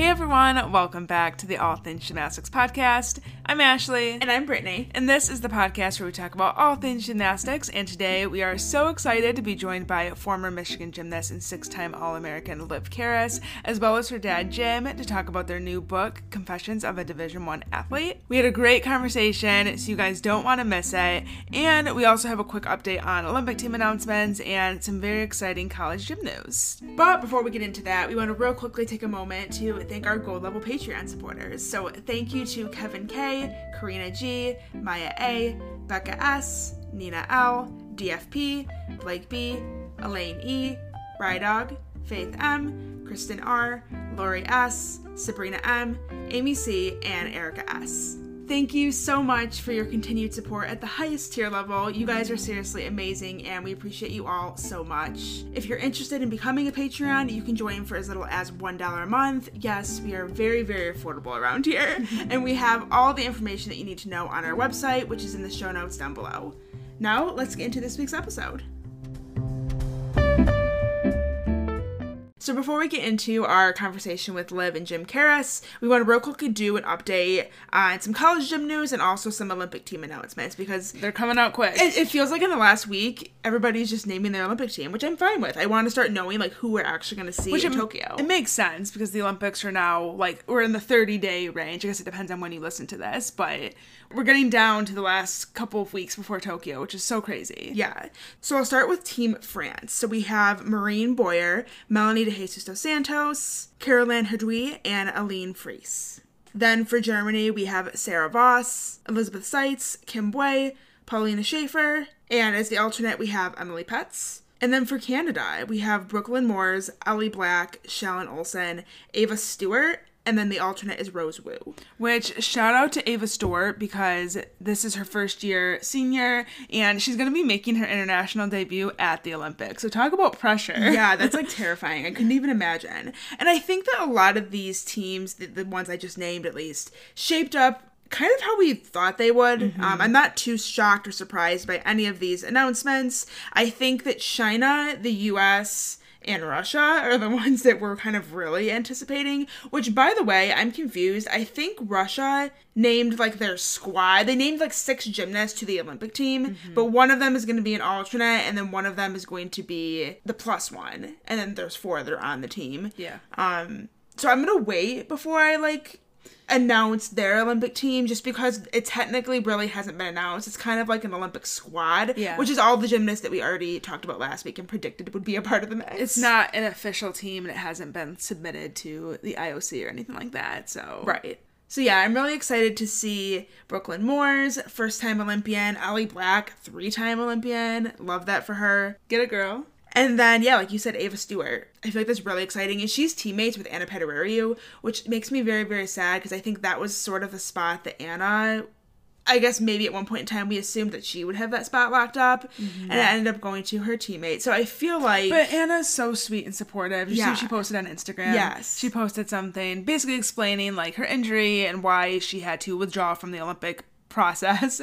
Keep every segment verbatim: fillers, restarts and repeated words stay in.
Hey everyone, welcome back to the All Things Gymnastics podcast. I'm Ashley. And I'm Brittany. And this is the podcast where we talk about all things gymnastics, and today we are so excited to be joined by former Michigan gymnast and six-time All-American Liv Karas, as well as her dad Jim, to talk about their new book, Confessions of a Division I Athlete. We had a great conversation, so you guys don't want to miss it, and we also have a quick update on Olympic team announcements and some very exciting college gym news. But before we get into that, we want to real quickly take a moment to thank our gold level Patreon supporters. So thank you to Kevin K, Karina G, Maya A, Becca S, Nina L, D F P, Blake B, Elaine E, Rydog, Faith M, Kristen R, Lori S, Sabrina M, Amy C, and Erica S. Thank you so much for your continued support at the highest tier level. You guys are seriously amazing, and we appreciate you all so much. If you're interested in becoming a Patreon, you can join for as little as one dollar a month. Yes, we are very, very affordable around here, and we have all the information that you need to know on our website, which is in the show notes down below. Now, let's get into this week's episode. So before we get into our conversation with Liv and Jim Karas, we want to real quickly do an update on some college gym news and also some Olympic team announcements, because they're coming out quick. It, it feels like in the last week, everybody's just naming their Olympic team, which I'm fine with. I want to start knowing like who we're actually going to see which in it, Tokyo. It makes sense because the Olympics are now like, we're in the thirty day range. I guess it depends on when you listen to this, but we're getting down to the last couple of weeks before Tokyo, which is so crazy. Yeah. So I'll start with Team France. So we have Marine Boyer, Melanie De Jesus dos Santos, Caroline Herdouy, and Aline Fries. Then for Germany, we have Sarah Voss, Elizabeth Seitz, Kim Bui, Paulina Schaefer, and as the alternate, we have Emily Petz. And then for Canada, we have Brooklyn Moores, Ellie Black, Shallon Olsen, Ava Stewart, and then the alternate is Rose Wu. Which, shout out to Ava Stewart, because this is her first year senior, and she's going to be making her international debut at the Olympics. So talk about pressure. Yeah, that's like terrifying. I couldn't even imagine. And I think that a lot of these teams, the, the ones I just named at least, shaped up kind of how we thought they would. Mm-hmm. Um, I'm not too shocked or surprised by any of these announcements. I think that China, the U S, and Russia are the ones that we're kind of really anticipating, which, by the way, I'm confused. I think Russia named, like, their squad. They named, like, six gymnasts to the Olympic team, mm-hmm. but one of them is going to be an alternate, and then one of them is going to be the plus one, and then there's four that are on the team. Yeah. Um. So I'm going to wait before I, like, announce their Olympic team, just because it technically really hasn't been announced. It's kind of like an Olympic squad, yeah. which is all the gymnasts that we already talked about last week and predicted would be a part of the mix. It's not an official team, and it hasn't been submitted to the I O C or anything like that, so. Right. So yeah, I'm really excited to see Brooklyn Moores, first-time Olympian, Ellie Black, three-time Olympian. Love that for her. Get it, girl. And then, yeah, like you said, Ava Stewart. I feel like that's really exciting. And she's teammates with Anna Pettirariu, which makes me very, very sad, because I think that was sort of the spot that Anna, I guess maybe at one point in time we assumed that she would have that spot locked up, mm-hmm. and it ended up going to her teammate. So I feel like... But Anna's so sweet and supportive. You yeah. see she posted on Instagram. Yes. She posted something basically explaining, like, her injury and why she had to withdraw from the Olympic process.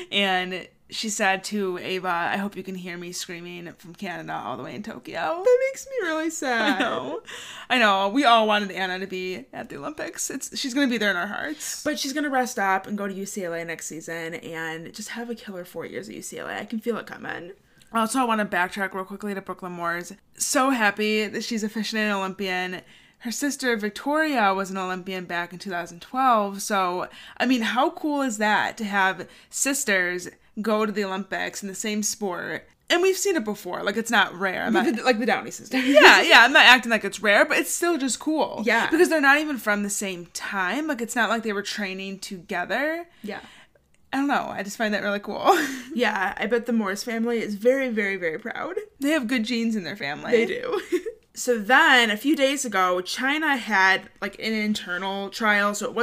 And she said to Ava, I hope you can hear me screaming from Canada all the way in Tokyo. That makes me really sad. I know. I know. We all wanted Anna to be at the Olympics. It's She's going to be there in our hearts. But she's going to rest up and go to U C L A next season and just have a killer four years at U C L A. I can feel it coming. Also, I want to backtrack real quickly to Brooklyn Moores. So happy that she's officially an Olympian. Her sister, Victoria, was an Olympian back in two thousand twelve. So, I mean, how cool is that to have sisters go to the Olympics in the same sport? And we've seen it before. Like, it's not rare. I'm like, not, the, like the Downey sisters. Yeah, yeah. I'm not acting like it's rare, but it's still just cool. Yeah. Because they're not even from the same time. Like, it's not like they were training together. Yeah. I don't know. I just find that really cool. Yeah. I bet the Moores family is very, very, very proud. They have good genes in their family. They do. So then, a few days ago, China had, like, an internal trial, so it wasn't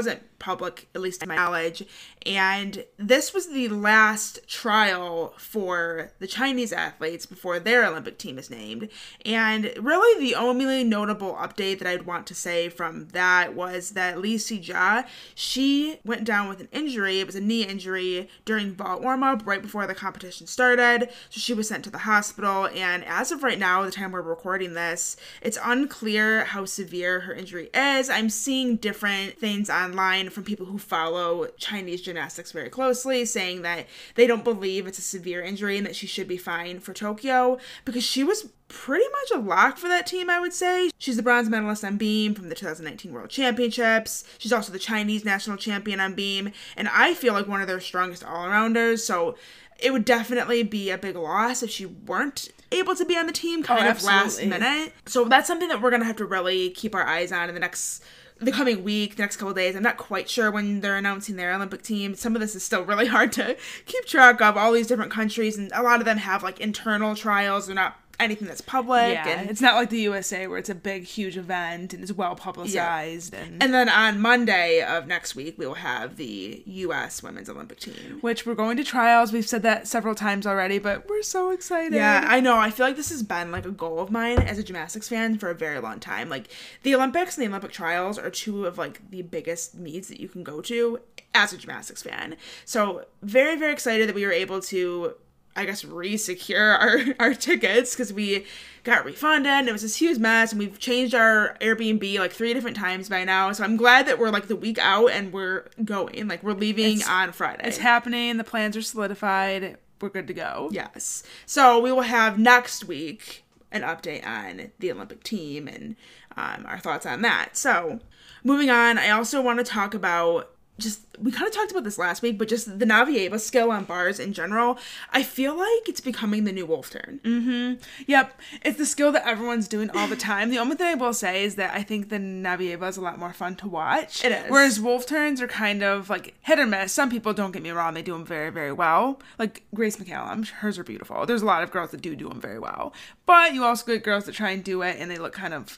public, at least to my knowledge. And this was the last trial for the Chinese athletes before their Olympic team is named. And really the only notable update that I'd want to say from that was that Li Sijia, she went down with an injury. It was a knee injury during vault warm-up right before the competition started. So she was sent to the hospital. And as of right now, the time we're recording this, it's unclear how severe her injury is. I'm seeing different things online from people who follow Chinese gymnastics very closely saying that they don't believe it's a severe injury and that she should be fine for Tokyo, because she was pretty much a lock for that team, I would say. She's the bronze medalist on beam from the two thousand nineteen World Championships. She's also the Chinese national champion on beam, and I feel like one of their strongest all-arounders, so it would definitely be a big loss if she weren't able to be on the team kind oh, of last minute. So that's something that we're going to have to really keep our eyes on in the next the coming week, the next couple of days. I'm not quite sure when they're announcing their Olympic team. Some of this is still really hard to keep track of, all these different countries, and a lot of them have like internal trials. They're not anything that's public. Yeah, and it's not like the U S A where it's a big, huge event and it's well publicized. Yeah. And and then on Monday of next week, we will have the U S Women's Olympic team. Which we're going to trials. We've said that several times already, but we're so excited. Yeah, I know. I feel like this has been like a goal of mine as a gymnastics fan for a very long time. Like the Olympics and the Olympic trials are two of like the biggest meets that you can go to as a gymnastics fan. So very, very excited that we were able to, I guess, re-secure our, our tickets because we got refunded and it was this huge mess, and we've changed our Airbnb like three different times by now. So I'm glad that we're like the week out and we're going. Like we're leaving it's, on Friday. It's happening. The plans are solidified. We're good to go. Yes. So we will have next week an update on the Olympic team and um, our thoughts on that. So moving on, I also want to talk about just, we kind of talked about this last week, but just the Navieva skill on bars in general. I feel like it's becoming the new wolf turn. Mm-hmm. Yep. It's the skill that everyone's doing all the time. The only thing I will say is that I think the Navieva is a lot more fun to watch. It is. Whereas wolf turns are kind of like hit or miss. Some people, don't get me wrong, they do them very, very well. Like Grace McCallum, hers are beautiful. There's a lot of girls that do do them very well. But you also get girls that try and do it and they look kind of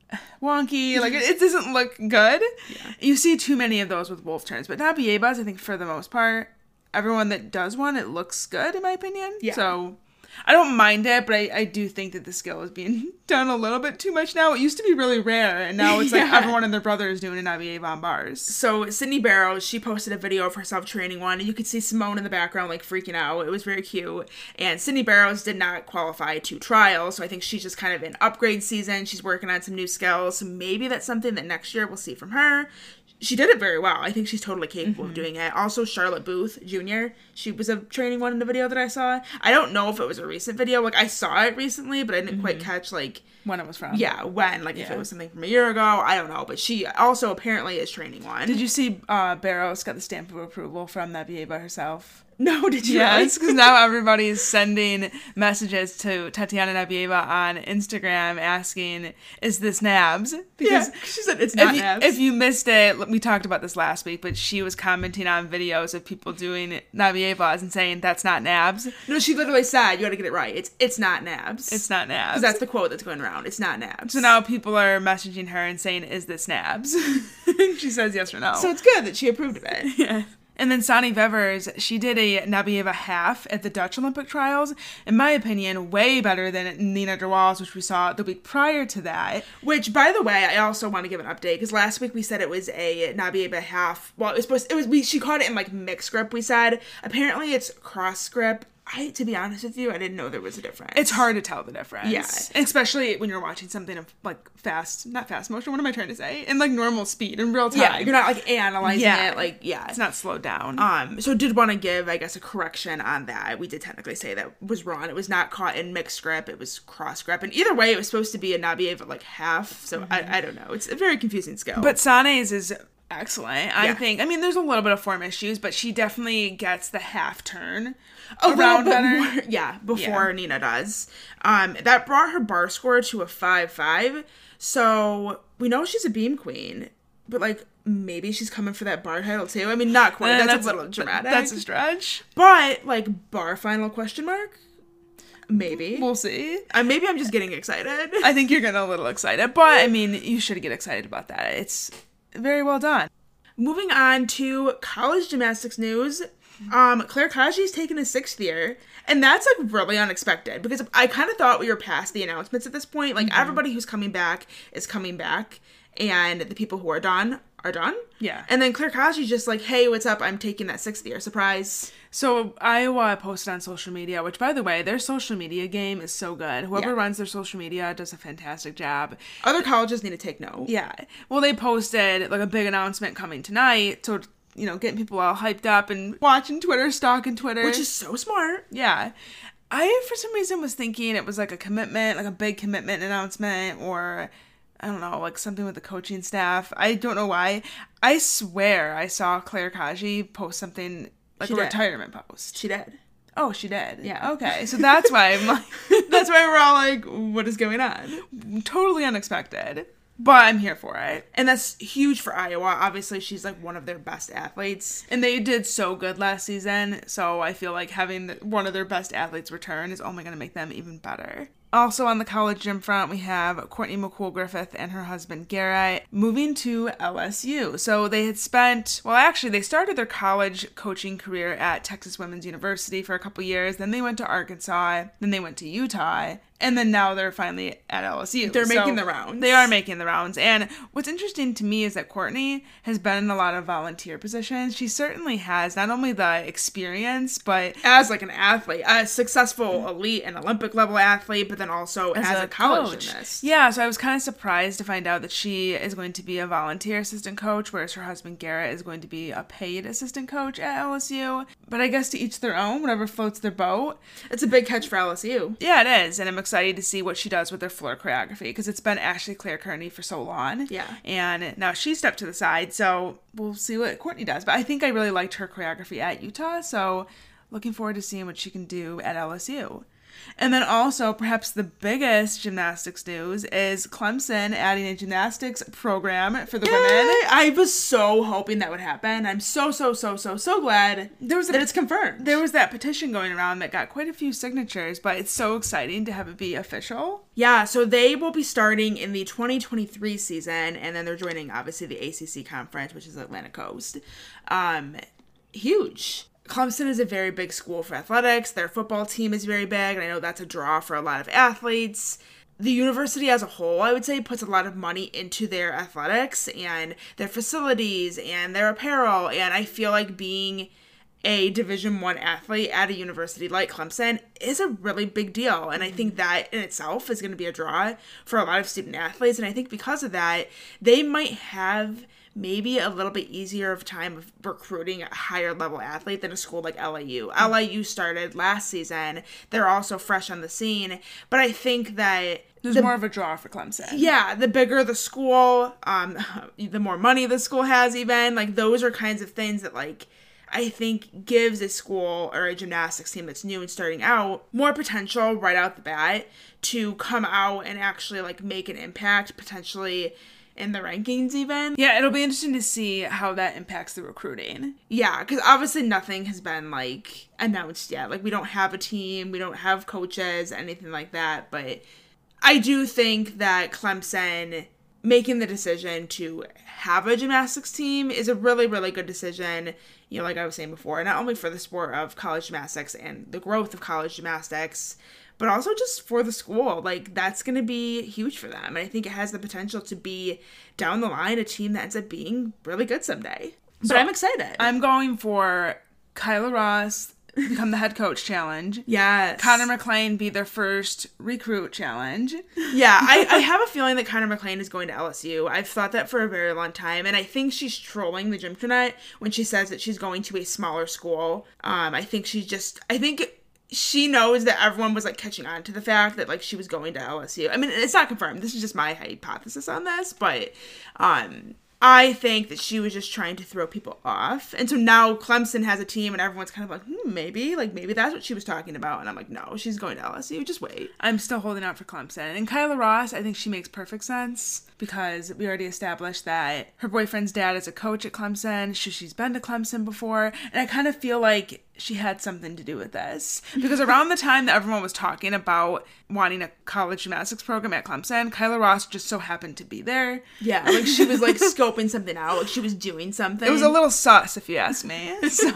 wonky, like it, it doesn't look good. Yeah. You see too many of those with wolf turns, but Navievas, I think for the most part, everyone that does one, it looks good in my opinion. Yeah. So I don't mind it, but I, I do think that the skill is being done a little bit too much now. It used to be really rare, and now it's like Yeah. everyone and their brother is doing an Navieva on bars. So Sydney Barrows, she posted a video of herself training one, and you could see Simone in the background like freaking out. It was very cute. And Sydney Barrows did not qualify to trials, so I think she's just kind of in upgrade season. She's working on some new skills, so maybe that's something that next year we'll see from her. She did it very well. I think she's totally capable mm-hmm. of doing it. Also, Charlotte Booth Junior, she was a training one in the video that I saw. I don't know if it was a recent video. Like, I saw it recently, but I didn't mm-hmm. quite catch, like... when it was from. Yeah, when. Like, yeah. if it was something from a year ago. I don't know. But she also apparently is training one. Did you see uh, Barrows got the stamp of approval from Navieva herself? No, did you? Yes, because now everybody's sending messages to Tatiana Navieva on Instagram asking, is this Nabs? Because yeah, she said it's not if you, Nabs. If you missed it, we talked about this last week, but she was commenting on videos of people doing Navievas and saying, that's not Nabs. No, she literally said, you gotta get it right. It's it's not Nabs. It's not Nabs. Because that's the quote that's going around. It's not Nabs. So now people are messaging her and saying, is this Nabs? She says yes or no. So it's good that she approved of it. Yeah. And then Sonny Vevers, she did a Navieva half at the Dutch Olympic trials. In my opinion, way better than Nina de Waals, which we saw the week prior to that. Which, by the way, I also want to give an update, because last week we said it was a Navieva half. Well, it was supposed to, it was, we, she caught it in, like, mixed grip, we said. Apparently it's cross grip. I, to be honest with you, I didn't know there was a difference. It's hard to tell the difference. Yeah. Especially when you're watching something of, like, fast, not fast motion, what am I trying to say? In, like, normal speed, in real time. Yeah, you're not, like, analyzing yeah. it, like, yeah. It's not slowed down. Um, so did want to give, I guess, a correction on that. We did technically say that was wrong. It was not caught in mixed grip, it was cross grip. And either way, it was supposed to be a Navieva, like, half, so mm-hmm. I, I don't know. It's a very confusing skill. But Sane's is... excellent. I yeah. think, I mean, there's a little bit of form issues, but she definitely gets the half turn a around little bit better. More, yeah, before yeah. Nina does. Um, that brought her bar score to a five five. So we know she's a beam queen, but like maybe she's coming for that bar title too. I mean, not quite. That's, that's a little dramatic. That's a stretch. But like bar final question mark? Maybe. We'll see. Uh, maybe I'm just getting excited. I think you're getting a little excited, but I mean, you should get excited about that. It's very well done. Moving on to college gymnastics news. Um, Claire Kaji's taken a sixth year, and that's like really unexpected because I kind of thought we were past the announcements at this point. Like, mm-hmm. everybody who's coming back is coming back, and the people who are done are done. Yeah. And then Claire Kaji's just like, hey, what's up? I'm taking that sixth year. Surprise. So Iowa posted on social media, which, by the way, their social media game is so good. Whoever yeah. runs their social media does a fantastic job. Other colleges need to take note. Yeah. Well, they posted like a big announcement coming tonight, so you know, getting people all hyped up and watching Twitter, stalking Twitter. Which is so smart. Yeah. I, for some reason, was thinking it was like a commitment, like a big commitment announcement, or I don't know, like something with the coaching staff. I don't know why. I swear I saw Claire Kaji post something like she a did. retirement post. She did. Oh, she did? Yeah. Okay. So that's why I'm like, that's why we're all like, what is going on? Totally unexpected. But I'm here for it. And that's huge for Iowa. Obviously, she's like one of their best athletes. And they did so good last season. So I feel like having one of their best athletes return is only going to make them even better. Also on the college gym front, we have Courtney McCool-Griffith and her husband Garrett moving to L S U. So they had spent, well, actually, they started their college coaching career at Texas Women's University for a couple years. Then they went to Arkansas. Then they went to Utah. And then now they're finally at L S U. They're so making the rounds. They are making the rounds. And what's interesting to me is that Courtney has been in a lot of volunteer positions. She certainly has not only the experience, but as like an athlete, a successful elite and Olympic level athlete, but then also as, as a, a college coach. Gymnast. Yeah, so I was kind of surprised to find out that she is going to be a volunteer assistant coach, whereas her husband Garrett is going to be a paid assistant coach at L S U. But I guess to each their own, whatever floats their boat. It's a big catch for L S U. Yeah, it is. And I'm excited to see what she does with her floor choreography because it's been Ashley Claire Kearney for so long. Yeah. And now she stepped to the side, so we'll see what Courtney does. But I think I really liked her choreography at Utah, so looking forward to seeing what she can do at L S U. And then also, perhaps the biggest gymnastics news is Clemson adding a gymnastics program for the Yay! women. I was so hoping that would happen. I'm so, so, so, so, so glad there was a, that it's confirmed. There was that petition going around that got quite a few signatures, but it's so exciting to have it be official. Yeah, so they will be starting in the twenty twenty-three season, and then they're joining, obviously, the A C C conference, which is Atlantic Coast. Um, huge. Clemson is a very big school for athletics. Their football team is very big, and I know that's a draw for a lot of athletes. The university as a whole, I would say, puts a lot of money into their athletics and their facilities and their apparel, and I feel like being a Division One athlete at a university like Clemson is a really big deal, and I think that in itself is going to be a draw for a lot of student athletes, and I think because of that, they might have maybe a little bit easier of time of recruiting a higher level athlete than a school like L A U. Mm-hmm. L A U started last season. They're also fresh on the scene. But I think that there's the, more of a draw for Clemson. Yeah, the bigger the school, um, the more money the school has even. Like, those are kinds of things that, like, I think gives a school or a gymnastics team that's new and starting out more potential right out the bat to come out and actually, like, make an impact, potentially in the rankings even. Yeah, it'll be interesting to see how that impacts the recruiting. Yeah, because obviously nothing has been, like, announced yet. Like, we don't have a team, we don't have coaches, anything like that. But I do think that Clemson making the decision to have a gymnastics team is a really, really good decision. You know, like I was saying before, not only for the sport of college gymnastics and the growth of college gymnastics, but also just for the school. Like, that's going to be huge for them. And I think it has the potential to be, down the line, a team that ends up being really good someday. But so I'm excited. I'm going for Kyla Ross become the head coach challenge. Yes. Connor McLean be their first recruit challenge. Yeah, I, I have a feeling that Connor McLean is going to L S U. I've thought that for a very long time, and I think she's trolling the Gymternet when she says that she's going to a smaller school. Um, I think she's just, I think she knows that everyone was, like, catching on to the fact that, like, she was going to L S U. I mean, it's not confirmed. This is just my hypothesis on this, but um, I think that she was just trying to throw people off. And so now Clemson has a team and everyone's kind of like, hmm, maybe, like, maybe that's what she was talking about. And I'm like, no, she's going to L S U. Just wait. I'm still holding out for Clemson. And Kyla Ross, I think she makes perfect sense because we already established that her boyfriend's dad is a coach at Clemson. She's been to Clemson before. And I kind of feel like she had something to do with this. Because around the time that everyone was talking about wanting a college gymnastics program at Clemson, Kyla Ross just so happened to be there. Yeah, like she was like scoping something out, like she was doing something. It was a little sus, if you ask me. So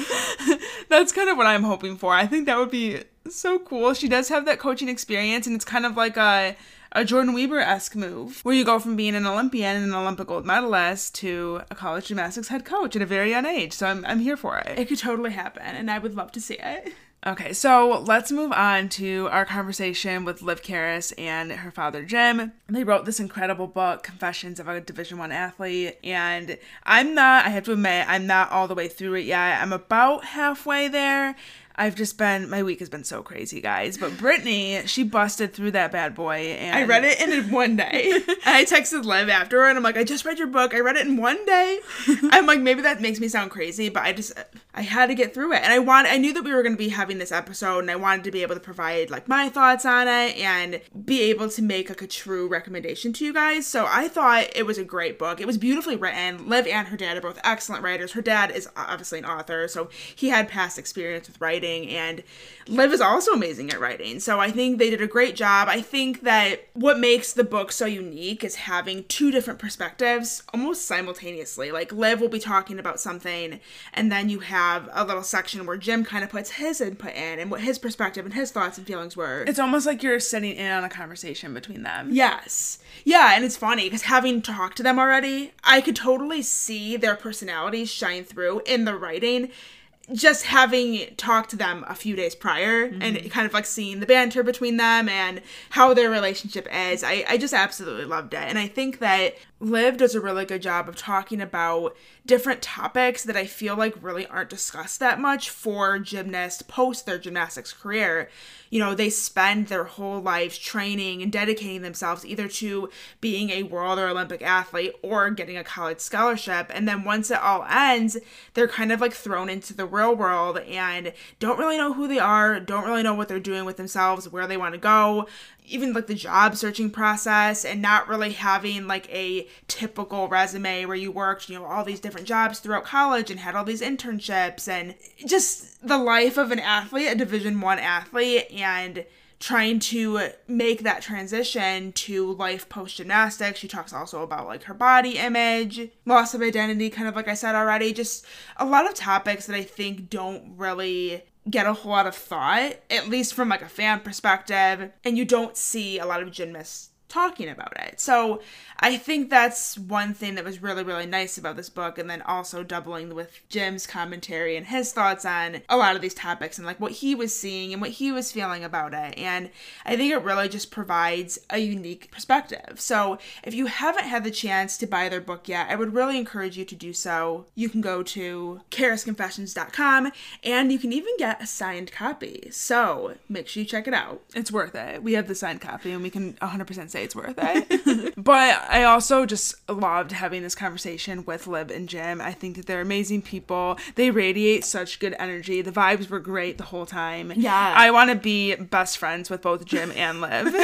that's kind of what I'm hoping for. I think that would be so cool. She does have that coaching experience, and it's kind of like a a Jordan Weber-esque move, where you go from being an Olympian and an Olympic gold medalist to a college gymnastics head coach at a very young age. So I'm I'm here for it. It could totally happen, and I would love to see it. Okay, so let's move on to our conversation with Liv Karas and her father, Jim. They wrote this incredible book, Confessions of a Division I athlete, and I'm not, I have to admit, I'm not all the way through it yet. I'm about halfway there. I've just been, my week has been so crazy, guys. But Brittany, she busted through that bad boy. And I read it in one day. And I texted Liv after, and I'm like, I just read your book. I read it in one day. I'm like, maybe that makes me sound crazy, but I just, I had to get through it. And I want, I knew that we were going to be having this episode, and I wanted to be able to provide like my thoughts on it and be able to make like a true recommendation to you guys. So I thought it was a great book. It was beautifully written. Liv and her dad are both excellent writers. Her dad is obviously an author, so he had past experience with writing. And Liv is also amazing at writing. So I think they did a great job. I think that what makes the book so unique is having two different perspectives almost simultaneously. Like Liv will be talking about something, and then you have a little section where Jim kind of puts his input in and what his perspective and his thoughts and feelings were. It's almost like you're sitting in on a conversation between them. Yes. Yeah, and it's funny because having talked to them already, I could totally see their personalities shine through in the writing. Just having talked to them a few days prior, mm-hmm. and kind of like seeing the banter between them and how their relationship is, I, I just absolutely loved it. And I think that Liv does a really good job of talking about different topics that I feel like really aren't discussed that much for gymnasts post their gymnastics career. You know, they spend their whole lives training and dedicating themselves either to being a world or Olympic athlete or getting a college scholarship. And then once it all ends, they're kind of like thrown into the real world and don't really know who they are, don't really know what they're doing with themselves, where they want to go, even like the job searching process, and not really having like a typical resume where you worked, you know, all these different jobs throughout college and had all these internships, and just the life of an athlete, a Division One athlete, and trying to make that transition to life post gymnastics. She talks also about like her body image, loss of identity, kind of like I said already, just a lot of topics that I think don't really get a whole lot of thought, at least from like a fan perspective, and you don't see a lot of gymnasts talking about it. So I think that's one thing that was really, really nice about this book, and then also doubling with Jim's commentary and his thoughts on a lot of these topics and like what he was seeing and what he was feeling about it. And I think it really just provides a unique perspective. So if you haven't had the chance to buy their book yet, I would really encourage you to do so. You can go to karas confessions dot com and you can even get a signed copy. So make sure you check it out. It's worth it. We have the signed copy and we can one hundred percent say it's worth it. But I also just loved having this conversation with Liv and Jim. I think that they're amazing people. They radiate such good energy. The vibes were great the whole time. Yeah. I want to be best friends with both Jim and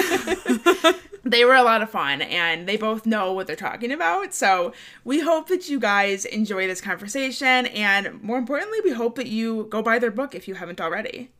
Liv. They were a lot of fun, and they both know what they're talking about. So we hope that you guys enjoy this conversation, and more importantly, we hope that you go buy their book if you haven't already.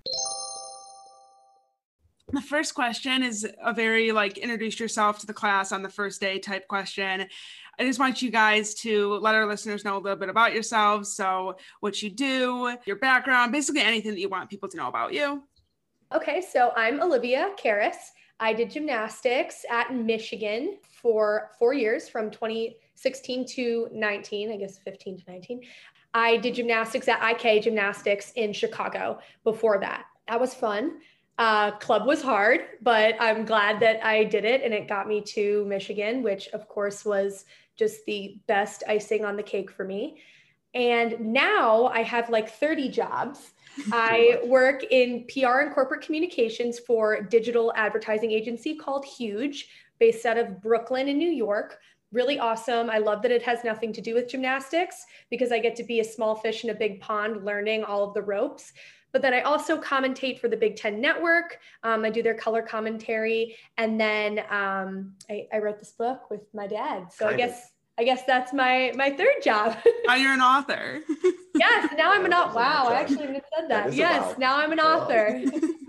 The first question is a very like introduce yourself to the class on the first day type question. I just want you guys to let our listeners know a little bit about yourselves. So what you do, your background, basically anything that you want people to know about you. Okay, so I'm Olivia Karas. I did gymnastics at Michigan for four years from twenty sixteen to nineteen, I guess fifteen to nineteen. I did gymnastics at I K Gymnastics in Chicago before that. That was fun. Uh, club was hard, but I'm glad that I did it, and it got me to Michigan, which of course was just the best icing on the cake for me. And now I have like thirty jobs. I work in P R and corporate communications for a digital advertising agency called Huge, based out of Brooklyn in New York. Really awesome. I love that it has nothing to do with gymnastics because I get to be a small fish in a big pond learning all of the ropes. But then I also commentate for the Big Ten Network. Um, I do their color commentary. And then um, I, I wrote this book with my dad. So kind I guess of. I guess that's my my third job. Now you're an author. Yes, now I'm an author. Wow, I actually even said that. That is a Yes, wow. now I'm an Wow. author.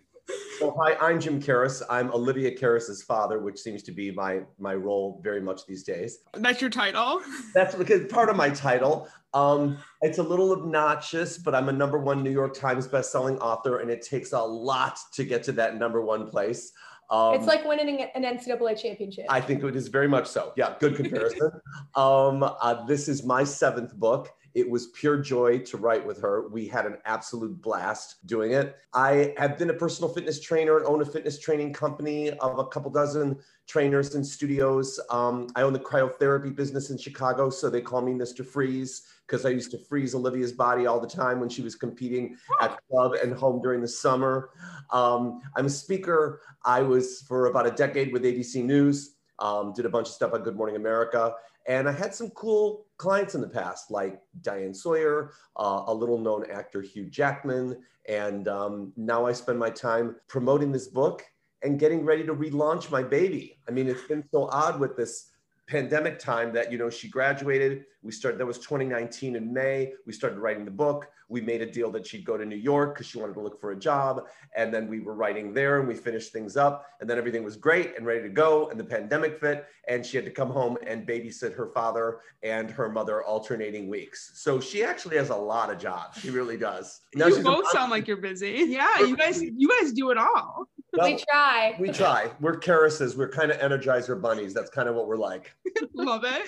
So hi, I'm Jim Karras. I'm Olivia Karras's father, which seems to be my my role very much these days. That's your title? That's because part of my title. Um, it's a little obnoxious, but I'm a number one New York Times bestselling author, and it takes a lot to get to that number one place. Um, It's like winning an N C double A championship. I think it is very much so. Yeah, good comparison. um, uh, this is my seventh book. It was pure joy to write with her. We had an absolute blast doing it. I have been a personal fitness trainer and own a fitness training company of a couple dozen trainers and studios. Um, I own the cryotherapy business in Chicago, so they call me Mister Freeze because I used to freeze Olivia's body all the time when she was competing at club and home during the summer. Um, I'm a speaker. I was for about a decade with A B C News, um, did a bunch of stuff on Good Morning America. And I had some cool clients in the past, like Diane Sawyer, uh, a little known actor, Hugh Jackman. And um, now I spend my time promoting this book and getting ready to relaunch my baby. I mean, it's been so odd with this pandemic time that, you know, she graduated. We started, that was twenty nineteen in May. We started writing the book. We made a deal that she'd go to New York because she wanted to look for a job. And then we were writing there and we finished things up. And then everything was great and ready to go. And the pandemic fit. And she had to come home and babysit her father and her mother alternating weeks. So she actually has a lot of jobs. She really does. Now You she's both a- sound like you're busy. Yeah, you guys, you guys do it all. Well, we try. We try. We're Karrases. We're kind of Energizer bunnies. That's kind of what we're like. Love it.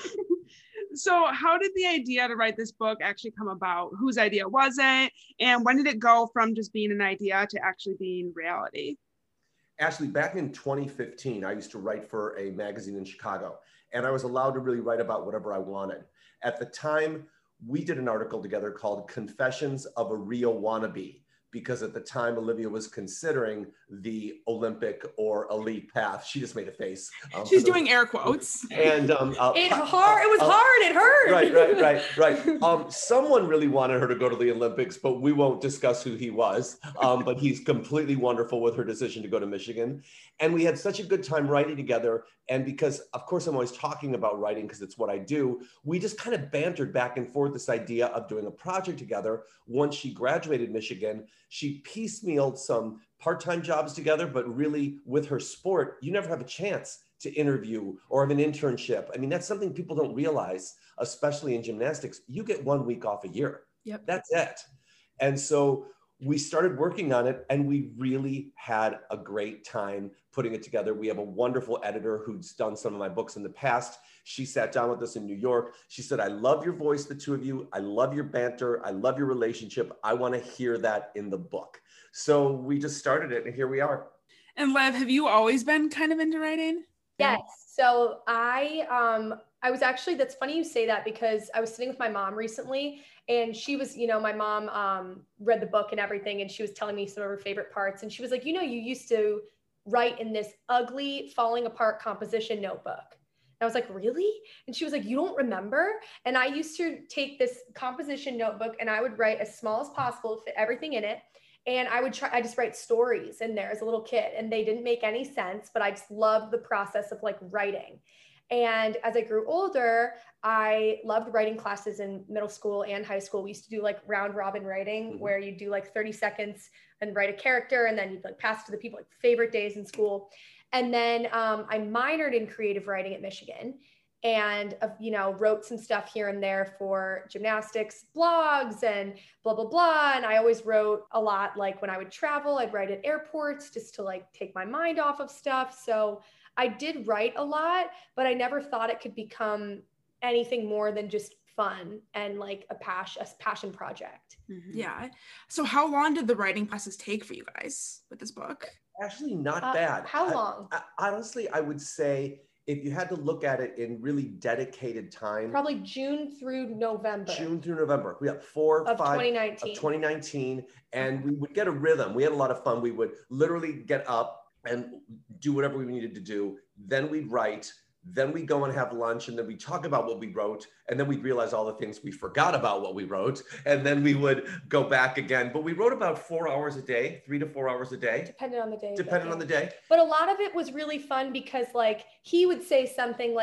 So how did the idea to write this book actually come about? Whose idea was it? And when did it go from just being an idea to actually being reality? Actually, back in twenty fifteen, I used to write for a magazine in Chicago, and I was allowed to really write about whatever I wanted. At the time, we did an article together called Confessions of a Rio Wannabe, because at the time Olivia was considering the Olympic or elite path. She just made a face. Um, She's for the- doing air quotes. And um, uh, It uh, hard. It was uh, hard. It hurt. Right, right, right, right. Um, someone really wanted her to go to the Olympics, but we won't discuss who he was. Um, but he's completely wonderful with her decision to go to Michigan. And we had such a good time writing together. And because, of course, I'm always talking about writing because it's what I do, we just kind of bantered back and forth this idea of doing a project together. Once she graduated Michigan, she piecemealed some part-time jobs together, but really with her sport, you never have a chance to interview or have an internship. I mean, that's something people don't realize, especially in gymnastics. You get one week off a year. Yep. That's it. And so we started working on it and we really had a great time putting it together. We have a wonderful editor who's done some of my books in the past. She sat down with us in New York. She said, I love your voice, the two of you. I love your banter. I love your relationship. I want to hear that in the book. So we just started it and here we are. And Lev, have you always been kind of into writing? Yes. So I um I was actually, that's funny you say that because I was sitting with my mom recently and she was, you know, my mom um read the book and everything and she was telling me some of her favorite parts and she was like, you know, you used to write in this ugly falling apart composition notebook. And I was like, really? And she was like, you don't remember? And I used to take this composition notebook and I would write as small as possible, fit everything in it. And I would try, I just write stories in there as a little kid and they didn't make any sense, but I just loved the process of like writing. And as I grew older, I loved writing classes in middle school and high school. We used to do like round robin writing mm-hmm. where you do like thirty seconds and write a character and then you'd like pass it to the people, like favorite days in school. And then um, I minored in creative writing at Michigan and, uh, you know, wrote some stuff here and there for gymnastics blogs and blah, blah, blah. And I always wrote a lot, like when I would travel, I'd write at airports just to like take my mind off of stuff. So I did write a lot, but I never thought it could become anything more than just fun and like a passion, a passion project. Mm-hmm. Yeah. So how long did the writing process take for you guys with this book? Actually, not Uh, bad. how I- long? I, honestly, I would say if you had to look at it in really dedicated time, Probably June through November June through November. We got four, of five twenty nineteen. of twenty nineteen, and we would get a rhythm. We had a lot of fun. We would literally get up and do whatever we needed to do. Then we'd write. Then we go and have lunch, and then we talk about what we wrote, and then we'd realize all the things we forgot about what we wrote, and then we would go back again. But we wrote about four hours a day, three to four hours a day, Depending on the day. depending but, on the yeah. day. But a lot of it was really fun because like he would say something like,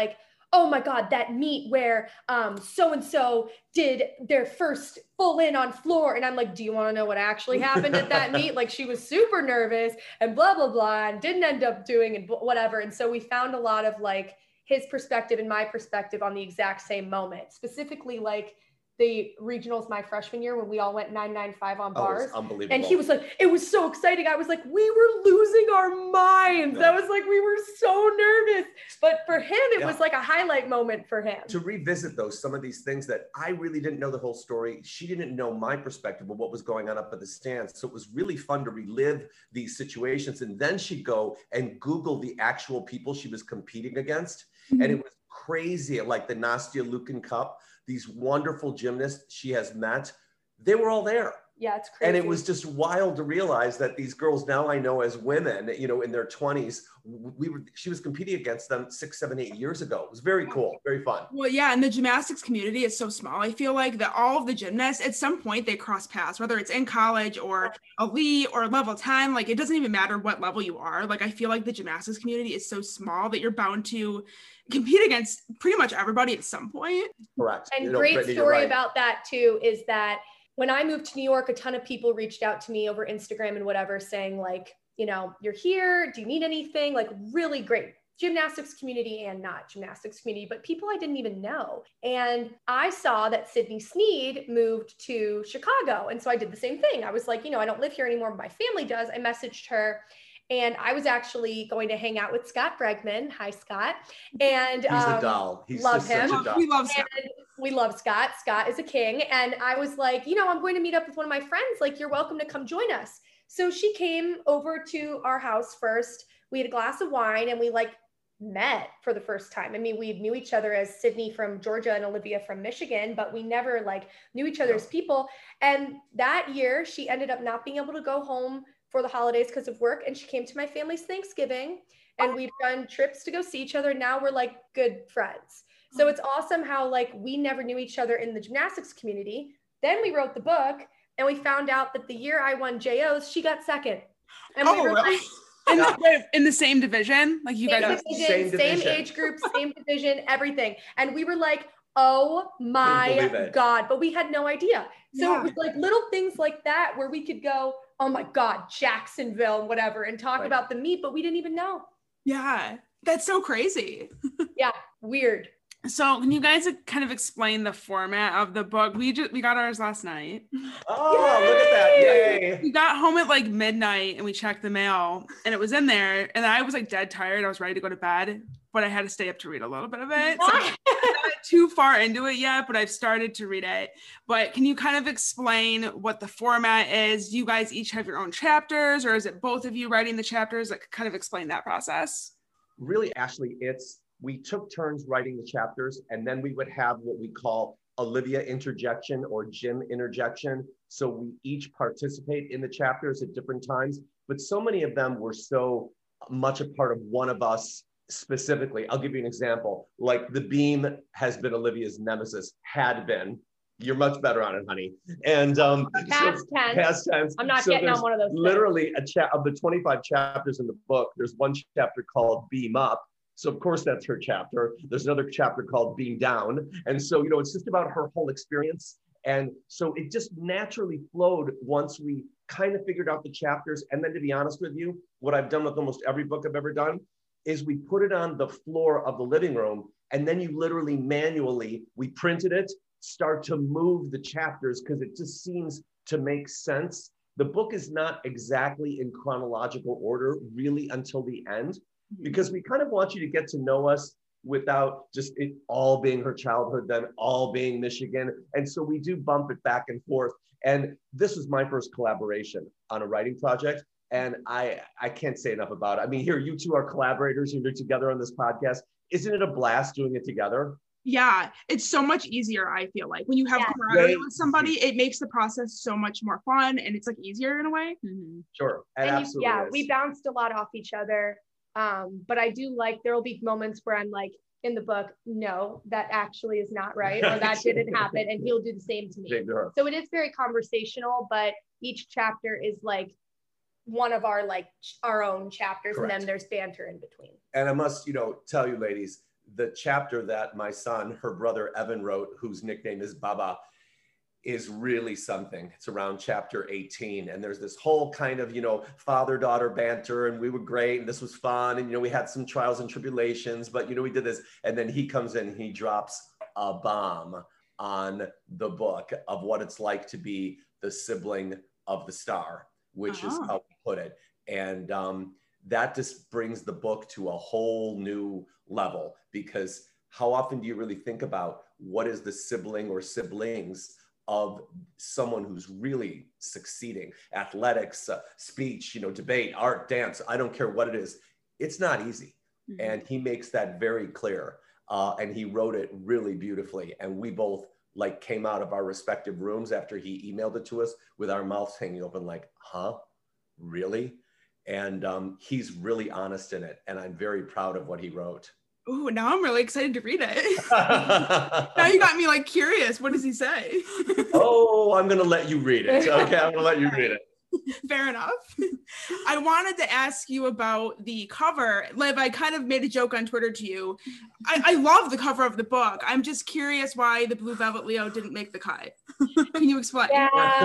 oh my God, that meet where um, so-and-so did their first full in on floor. And I'm like, do you want to know what actually happened at that meet? Like she was super nervous and blah, blah, blah, and didn't end up doing and whatever. And so we found a lot of like his perspective and my perspective on the exact same moment, specifically like the regionals my freshman year when we all went nine nine five on bars. Oh, unbelievable. And he was like, it was so exciting. I was like, we were losing our minds. Yeah. I was like, we were so nervous. But for him, it Yeah. was like a highlight moment for him. To revisit those, some of these things that I really didn't know the whole story. She didn't know my perspective of what was going on up at the stands. So it was really fun to relive these situations. And then she'd go and Google the actual people she was competing against. Mm-hmm. And it was crazy, like the Nastia Liukin Cup. These wonderful gymnasts she has met, they were all there. Yeah, it's crazy. And it was just wild to realize that these girls now I know as women, you know, in their twenties, we were, she was competing against them six, seven, eight years ago. It was very cool, very fun. Well, yeah, and the gymnastics community is so small. I feel like that all of the gymnasts, at some point they cross paths, whether it's in college or elite or level ten, like it doesn't even matter what level you are. Like I feel like the gymnastics community is so small that you're bound to compete against pretty much everybody at some point. Correct. And you know, great Brittany, story right. about that too is that when I moved to New York, a ton of people reached out to me over Instagram and whatever saying like, you know, you're here, do you need anything? Like really great gymnastics community and not gymnastics community, but people I didn't even know. And I saw that Sydney Sneed moved to Chicago. And so I did the same thing. I was like, you know, I don't live here anymore, but my family does. I messaged her. And I was actually going to hang out with Scott Bregman. Hi, Scott. And he's um, a doll. He's love just him. such a doll. We love Scott. And we love Scott. Scott is a king. And I was like, you know, I'm going to meet up with one of my friends. Like, you're welcome to come join us. So she came over to our house first. We had a glass of wine and we like met for the first time. I mean, we knew each other as Sydney from Georgia and Olivia from Michigan, but we never like knew each other as people. And that year she ended up not being able to go home for the holidays because of work. And she came to my family's Thanksgiving and we've done trips to go see each other. Now we're like good friends. So it's awesome how like we never knew each other in the gymnastics community. Then we wrote the book and we found out that the year I won J Os, she got second. And oh, we were really? like, in, the, in the same division? Like you same guys division, Same same, division. age group, same division, everything. And we were like, oh believe my it. God, but we had no idea. So Yeah. it was like little things like that where we could go, oh my God, Jacksonville, whatever, and talk Right. about the meet, but we didn't even know. Yeah, that's so crazy. Yeah, weird. So can you guys kind of explain the format of the book? We just we got ours last night. Oh, look at that. Yay. We got home at like midnight and we checked the mail and it was in there. And I was like dead tired. I was ready to go to bed, but I had to stay up to read a little bit of it. So I'm not too far into it yet, but I've started to read it. But can you kind of explain what the format is? Do you guys each have your own chapters or is it both of you writing the chapters? Like kind of explain that process. Really, Ashley, it's, we took turns writing the chapters and then we would have what we call Olivia interjection or Jim interjection. So we each participate in the chapters at different times, but so many of them were so much a part of one of us specifically. I'll give you an example. Like the beam has been Olivia's nemesis, had been. You're much better on it, honey. And um, Past so, tense. past tense. I'm not So getting there's on one of those things. Literally a chat of the twenty-five chapters in the book. There's one chapter called Beam Up. So of course that's her chapter. There's another chapter called Beam Down. And so, you know, it's just about her whole experience. And so it just naturally flowed once we kind of figured out the chapters. And then to be honest with you, what I've done with almost every book I've ever done is we put it on the floor of the living room. And then you literally manually, we printed it, start to move the chapters because it just seems to make sense. The book is not exactly in chronological order really until the end, because we kind of want you to get to know us without just it all being her childhood, then all being Michigan. And so we do bump it back and forth. And this was my first collaboration on a writing project. And I, I can't say enough about it. I mean, here, you two are collaborators, you're together on this podcast. Isn't it a blast doing it together? Yeah, it's so much easier, I feel like. When you have Yeah. camaraderie Right. with somebody, it makes the process so much more fun and it's like easier in a way. Sure, it And you, absolutely yeah, is. we bounced a lot off each other. Um, but I do like, there will be moments where I'm like, in the book, no, that actually is not right, or that didn't happen, and he'll do the same to me. Same to her. So it is very conversational, but each chapter is like one of our like ch- our own chapters, Correct. and then there's banter in between. And I must, you know, tell you ladies, the chapter that my son, her brother Evan wrote, whose nickname is Baba, is really something. It's around chapter eighteen. And there's this whole kind of, you know, father-daughter banter, and we were great, and this was fun. And, you know, we had some trials and tribulations, but, you know, we did this. And then he comes in and he drops a bomb on the book of what it's like to be the sibling of the star, which uh-huh. is how we put it. And um, that just brings the book to a whole new level, because how often do you really think about what is the sibling or siblings of someone who's really succeeding? Athletics, uh, speech, you know, debate, art, dance, I don't care what it is. It's not easy. Mm-hmm. And he makes that very clear. Uh, and he wrote it really beautifully. And we both like came out of our respective rooms after he emailed it to us with our mouths hanging open like, huh, really? And um, he's really honest in it. And I'm very proud of what he wrote. Ooh, now I'm really excited to read it. Now you got me like curious. What does he say? Oh, I'm going to let you read it. Okay, I'm going to let you read it. Fair enough. I wanted to ask you about the cover. Liv, I kind of made a joke on Twitter to you. I, I love the cover of the book. I'm just curious why the Blue Velvet Leo didn't make the cut. Can you explain? Yeah.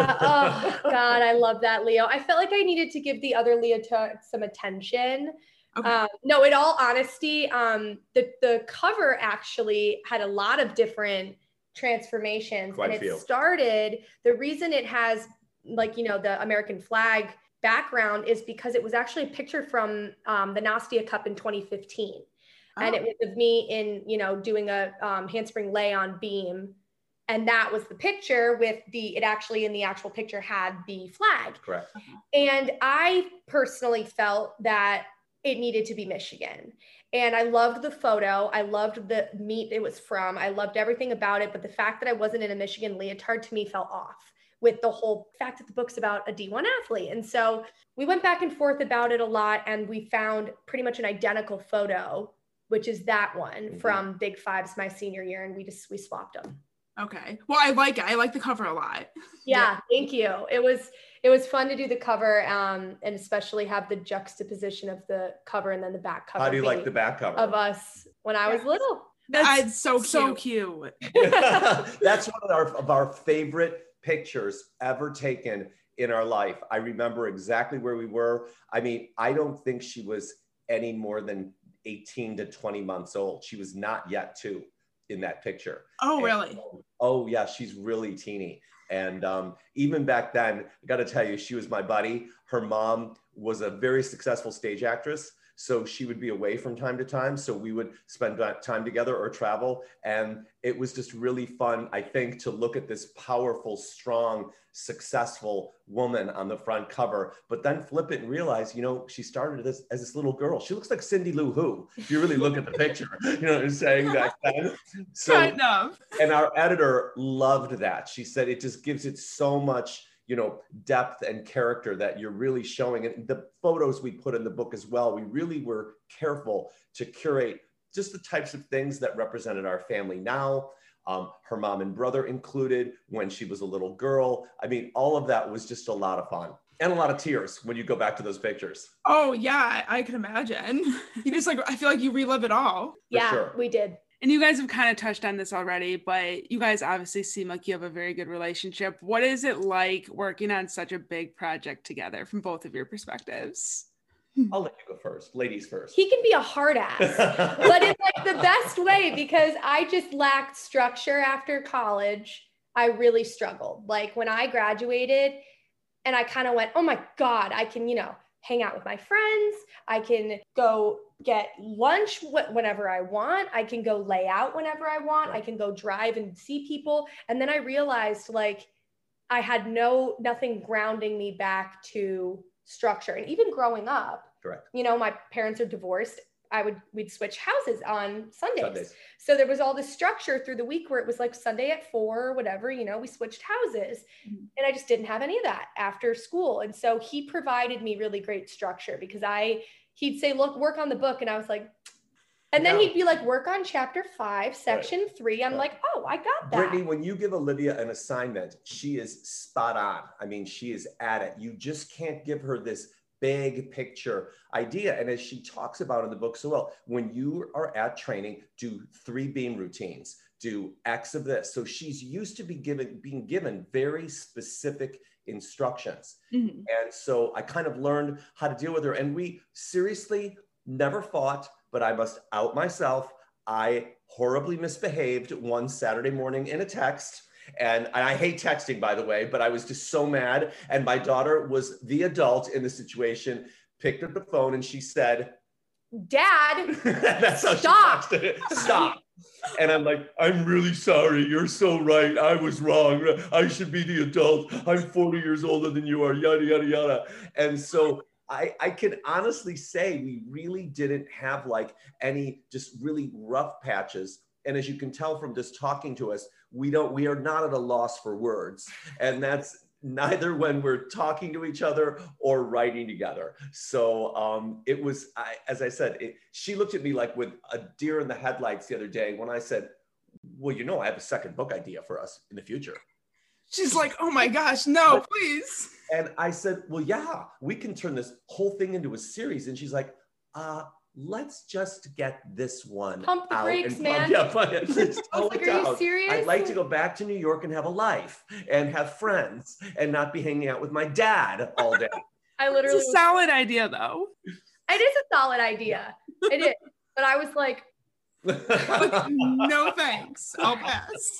Oh, God, I love that Leo. I felt like I needed to give the other Leo to some attention. Okay. Um, no, in all honesty, um, the, the cover actually had a lot of different transformations. Quite and it few. started, the reason it has like, you know, the American flag background is because it was actually a picture from um, the Nastia Cup in twenty fifteen. Oh. And it was of me in, you know, doing a um, handspring lay on beam. And that was the picture with the, it actually in the actual picture had the flag. Correct. And I personally felt that it needed to be Michigan. And I loved the photo. I loved the meet it was from. I loved everything about it. But the fact that I wasn't in a Michigan leotard to me fell off with the whole fact that the book's about a D one athlete. And so we went back and forth about it a lot. And we found pretty much an identical photo, which is that one mm-hmm. from Big Fives my senior year. And we just, we swapped them. Okay. Well, I like it. I like the cover a lot. Yeah, thank you. It was it was fun to do the cover, um, and especially have the juxtaposition of the cover and then the back cover. How do you like the back cover of us when I was yes. little? That's so cute. So cute. That's one of our of our favorite pictures ever taken in our life. I remember exactly where we were. I mean, I don't think she was any more than eighteen to twenty months old. She was not yet two in that picture. Oh, and, really? Oh, yeah. She's really teeny. And um, even back then, I got to tell you, she was my buddy. Her mom was a very successful stage actress. So she would be away from time to time. So we would spend time together or travel. And it was just really fun, I think, to look at this powerful, strong, successful woman on the front cover, but then flip it and realize, you know, she started as, as this little girl. She looks like Cindy Lou Who, if you really look at the picture, you know what I'm saying? Back then. So, kind of. And our editor loved that. She said it just gives it so much, you know, depth and character that you're really showing. And the photos we put in the book as well, we really were careful to curate just the types of things that represented our family now. Um, her mom and brother included when she was a little girl. I mean, all of that was just a lot of fun and a lot of tears when you go back to those pictures. Oh yeah, I can imagine. You just like, I feel like you relive it all. For yeah, sure. We did. And you guys have kind of touched on this already, but you guys obviously seem like you have a very good relationship. What is it like working on such a big project together from both of your perspectives? I'll let you go first. Ladies first. He can be a hard ass, but it's like the best way because I just lacked structure after college. I really struggled. Like when I graduated and I kind of went, oh my God, I can, you know, hang out with my friends. I can go get lunch wh- whenever I want. I can go lay out whenever I want. Right. I can go drive and see people. And then I realized like I had no, nothing grounding me back to structure. And even growing up, correct. You know, my parents are divorced. I would, we'd switch houses on Sundays. Sundays. So there was all this structure through the week where it was like Sunday at four or whatever, you know, we switched houses mm-hmm. and I just didn't have any of that after school. And so he provided me really great structure because I, he'd say, look, work on the book. And I was like, and then yeah. he'd be like, work on chapter five, section right. three. I'm right. like, oh, I got that. Brittany, when you give Olivia an assignment, she is spot on. I mean, she is at it. You just can't give her this big picture idea. And as she talks about in the book so well, when you are at training, do three beam routines, do X of this. So she's used to be given, being given very specific instructions. Mm-hmm. And so I kind of learned how to deal with her. And we seriously never fought, but I must out myself. I horribly misbehaved one Saturday morning in a text. And, and I hate texting, by the way, but I was just so mad. And my daughter was the adult in the situation, picked up the phone and she said, Dad, that's how stop. She texted it. Stop. And I'm like, I'm really sorry. You're so right. I was wrong. I should be the adult. I'm forty years older than you are, yada, yada, yada. And so I, I can honestly say we really didn't have like any just really rough patches. And as you can tell from just talking to us, we don't, we are not at a loss for words. And that's neither when we're talking to each other or writing together. So um, it was, I, as I said, it, she looked at me like with a deer in the headlights the other day when I said, well, you know, I have a second book idea for us in the future. She's like, oh my gosh, no, please. And I said, well, yeah, we can turn this whole thing into a series. And she's like, uh, let's just get this one pump the out brakes, and man. Pump, yeah, pump it. I was like, are you serious? I'd like to go back to New York and have a life and have friends and not be hanging out with my dad all day. I literally. It's a solid idea, though. It is a solid idea. It is. But I was like, no thanks. I'll pass.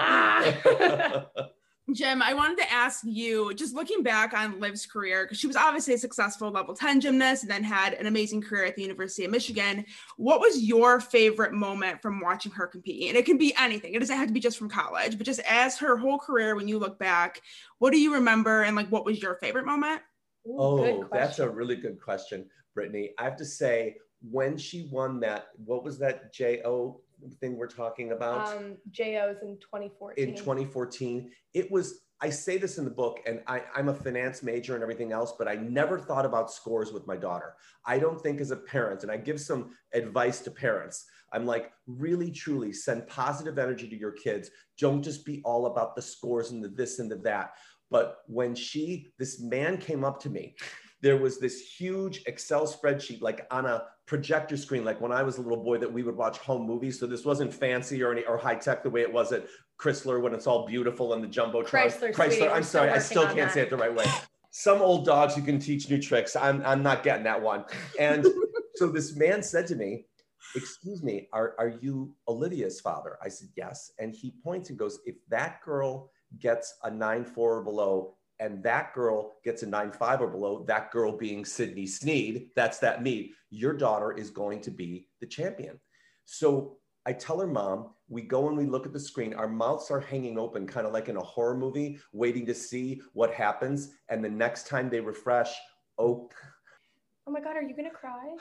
Ah. Jim, I wanted to ask you, just looking back on Liv's career, because she was obviously a successful level ten gymnast and then had an amazing career at the University of Michigan. What was your favorite moment from watching her compete? And it can be anything. It doesn't have to be just from college, but just as her whole career, when you look back, what do you remember? And like, what was your favorite moment? Ooh, oh, that's a really good question, Brittany. I have to say, when she won that, what was that J O thing we're talking about? Um, J O's in twenty fourteen. In twenty fourteen, it was, I say this in the book, and I, I'm a finance major and everything else, but I never thought about scores with my daughter. I don't think as a parent, and I give some advice to parents, I'm like, really, truly send positive energy to your kids. Don't just be all about the scores and the this and the that. But when she, this man came up to me, there was this huge Excel spreadsheet, like on a projector screen, like when I was a little boy that we would watch home movies. So this wasn't fancy or any or high tech the way it was at Chrysler when it's all beautiful and the Jumbotron. Chrysler, Chrysler. sweetie, I'm sorry, I still can't that. say it the right way. Some old dogs who can teach new tricks. I'm, I'm not getting that one. And so this man said to me, excuse me, are, are you Olivia's father? I said, yes. And he points and goes, if that girl gets a nine four or below, and that girl gets a nine five or below, that girl being Sydney Sneed, that's that me, your daughter is going to be the champion. So I tell her mom, we go and we look at the screen, our mouths are hanging open, kind of like in a horror movie, waiting to see what happens. And the next time they refresh, oh. Oh my God, are you gonna cry?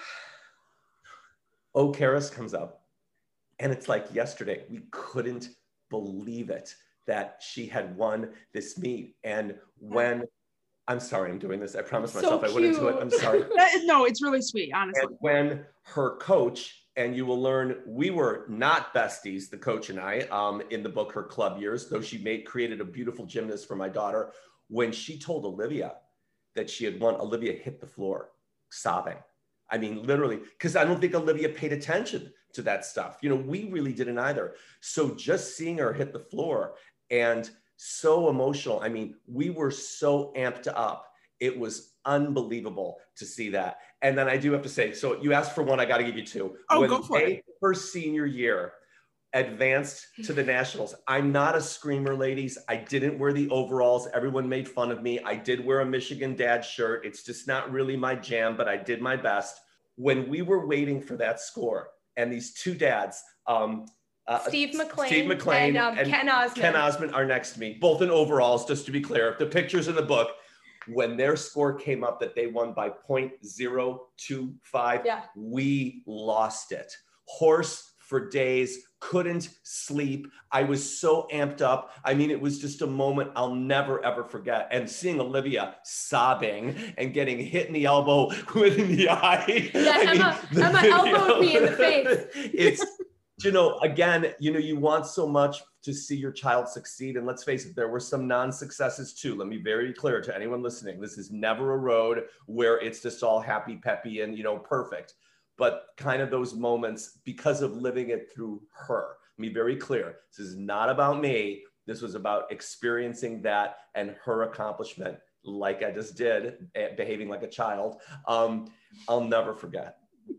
Oh, Karis comes up. And it's like yesterday, we couldn't believe it that she had won this meet. And when, I'm sorry, I'm doing this. I promised myself so I wouldn't do it. I'm sorry. No, it's really sweet, honestly. And when her coach, and you will learn, we were not besties, the coach and I, um, in the book, Her Club Years, though she made created a beautiful gymnast for my daughter. When she told Olivia that she had won, Olivia hit the floor sobbing. I mean, literally, because I don't think Olivia paid attention to that stuff. You know, we really didn't either. So just seeing her hit the floor and so emotional. I mean, we were so amped up. It was unbelievable to see that. And then I do have to say, so you asked for one, I got to give you two. Oh, when go for they, it. Her senior year, advanced to the nationals. I'm not a screamer, ladies. I didn't wear the overalls. Everyone made fun of me. I did wear a Michigan dad shirt. It's just not really my jam, but I did my best. When we were waiting for that score, and these two dads, um, uh, Steve McLean, Steve McLean and, um, and Ken Osmond. Ken Osmond are next to me, both in overalls, just to be clear. The picture's in the book. When their score came up that they won by point zero two five, yeah. we lost it. Hoarse for days, couldn't sleep. I was so amped up. I mean, it was just a moment I'll never, ever forget. And seeing Olivia sobbing and getting hit in the elbow with in the eye. Yeah, I Emma, mean, Emma elbowed me in the face. It's you know, again, you know, you want so much to see your child succeed. And let's face it, there were some non-successes too. Let me be very clear to anyone listening. This is never a road where it's just all happy, peppy, and, you know, perfect. But kind of those moments because of living it through her. Let me be very clear. This is not about me. This was about experiencing that and her accomplishment, like I just did, behaving like a child. Um, I'll never forget.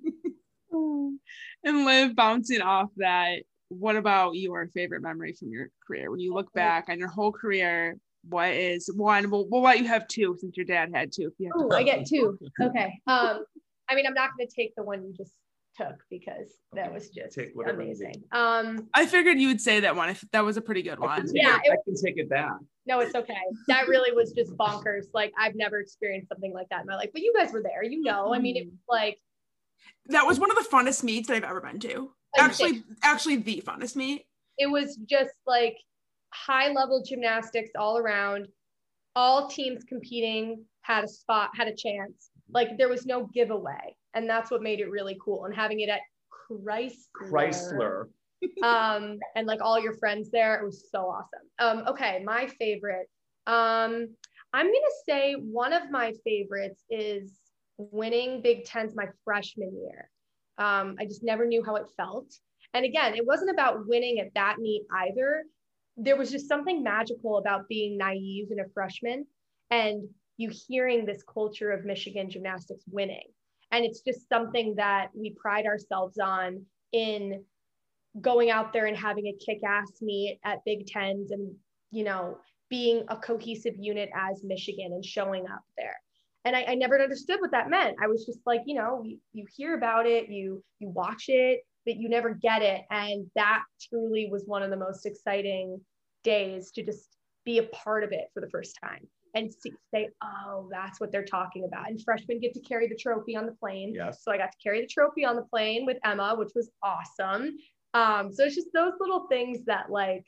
And Liv, bouncing off that, what about your favorite memory from your career? When you look back on your whole career, what is one? We'll, we'll let you have two since your dad had two. If you have Oh, I get two. Okay. Um, I mean, I'm not going to take the one you just took because that was just amazing. Um, I figured you would say that one if that was a pretty good one. Yeah, it, I can take it back. No, it's okay. That really was just bonkers. Like I've never experienced something like that in my life, but you guys were there, you know. I mean, it was like that was one of the funnest meets that I've ever been to. Actually, actually the funnest meet. It was just like high level gymnastics all around. All teams competing had a spot, had a chance. Like there was no giveaway. And that's what made it really cool. And having it at Chrysler. Chrysler. um, and like all your friends there, it was so awesome. Um, okay, my favorite. Um, I'm gonna say one of my favorites is winning Big Tens my freshman year. Um, I just never knew how it felt. And again, it wasn't about winning at that meet either. There was just something magical about being naive and a freshman and you hearing this culture of Michigan gymnastics winning. And it's just something that we pride ourselves on in going out there and having a kick-ass meet at Big Tens and, you know, being a cohesive unit as Michigan and showing up there. And I, I never understood what that meant. I was just like, you know, you, you hear about it, you you watch it, but you never get it. And that truly was one of the most exciting days to just be a part of it for the first time and see, say, oh, that's what they're talking about. And freshmen get to carry the trophy on the plane. Yes. So I got to carry the trophy on the plane with Emma, which was awesome. Um, so it's just those little things that like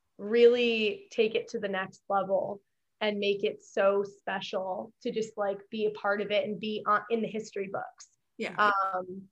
really take it to the next level and make it so special to just like be a part of it and be on in the history books. Yeah. Um,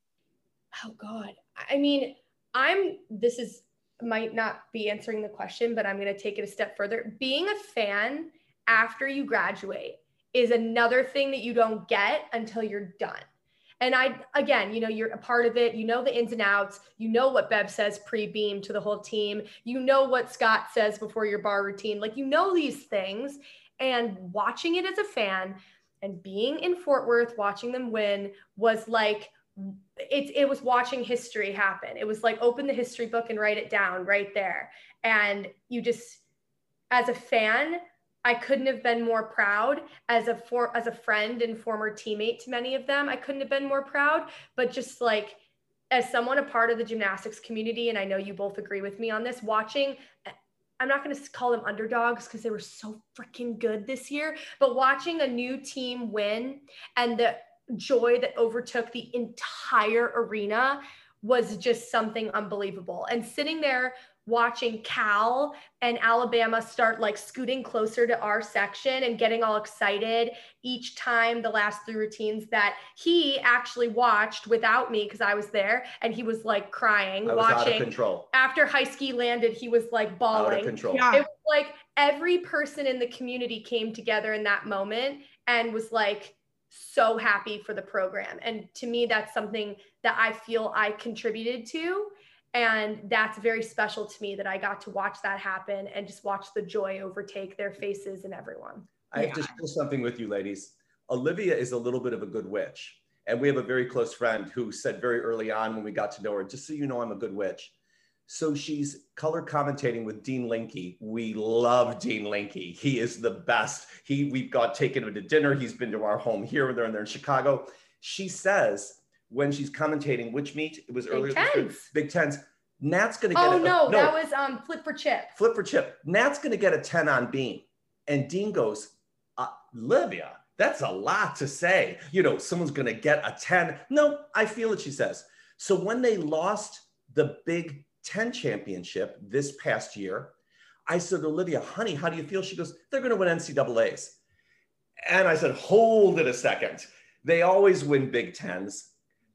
oh God. I mean, I'm, this is, might not be answering the question, but I'm going to take it a step further. Being a fan after you graduate is another thing that you don't get until you're done. And I, again, you know, you're a part of it. You know the ins and outs. You know what Bev says pre-beam to the whole team. You know what Scott says before your bar routine. Like, you know these things. And watching it as a fan and being in Fort Worth, watching them win was like, it, it was watching history happen. It was like, open the history book and write it down right there. And you just, as a fan, I couldn't have been more proud. As a for, as a friend and former teammate to many of them, I couldn't have been more proud. But just like, as someone a part of the gymnastics community, and I know you both agree with me on this, watching, I'm not going to call them underdogs because they were so freaking good this year, but watching a new team win and the joy that overtook the entire arena was just something unbelievable. And sitting there watching Cal and Alabama start like scooting closer to our section and getting all excited each time the last three routines that he actually watched without me because I was there and he was like crying, I was watching. Out of control. After high ski landed, he was like bawling. Out of control. Yeah. It was like every person in the community came together in that moment and was like so happy for the program. And to me, that's something that I feel I contributed to. And that's very special to me that I got to watch that happen and just watch the joy overtake their faces and everyone. I have to share something with you, ladies. Olivia is a little bit of a good witch. And we have a very close friend who said very early on when we got to know her, just so you know, I'm a good witch. So she's color commentating with Dean Linke. We love Dean Linke. He is the best. He, we've got taken him to dinner. He's been to our home here and there and there in Chicago. She says, when she's commentating, which meet? It was Big earlier Tens. this year. Big Tens. Nat's going to get Oh, a, no, no, that was um, flip for chip. Flip for chip. Nat's going to get a ten on Beam. And Dean goes, uh, Olivia, that's a lot to say. You know, someone's going to get a ten. No, I feel it, she says. So when they lost the Big Ten championship this past year, I said, Olivia, honey, how do you feel? She goes, they're going to win N C double A's. And I said, hold it a second. They always win Big Tens.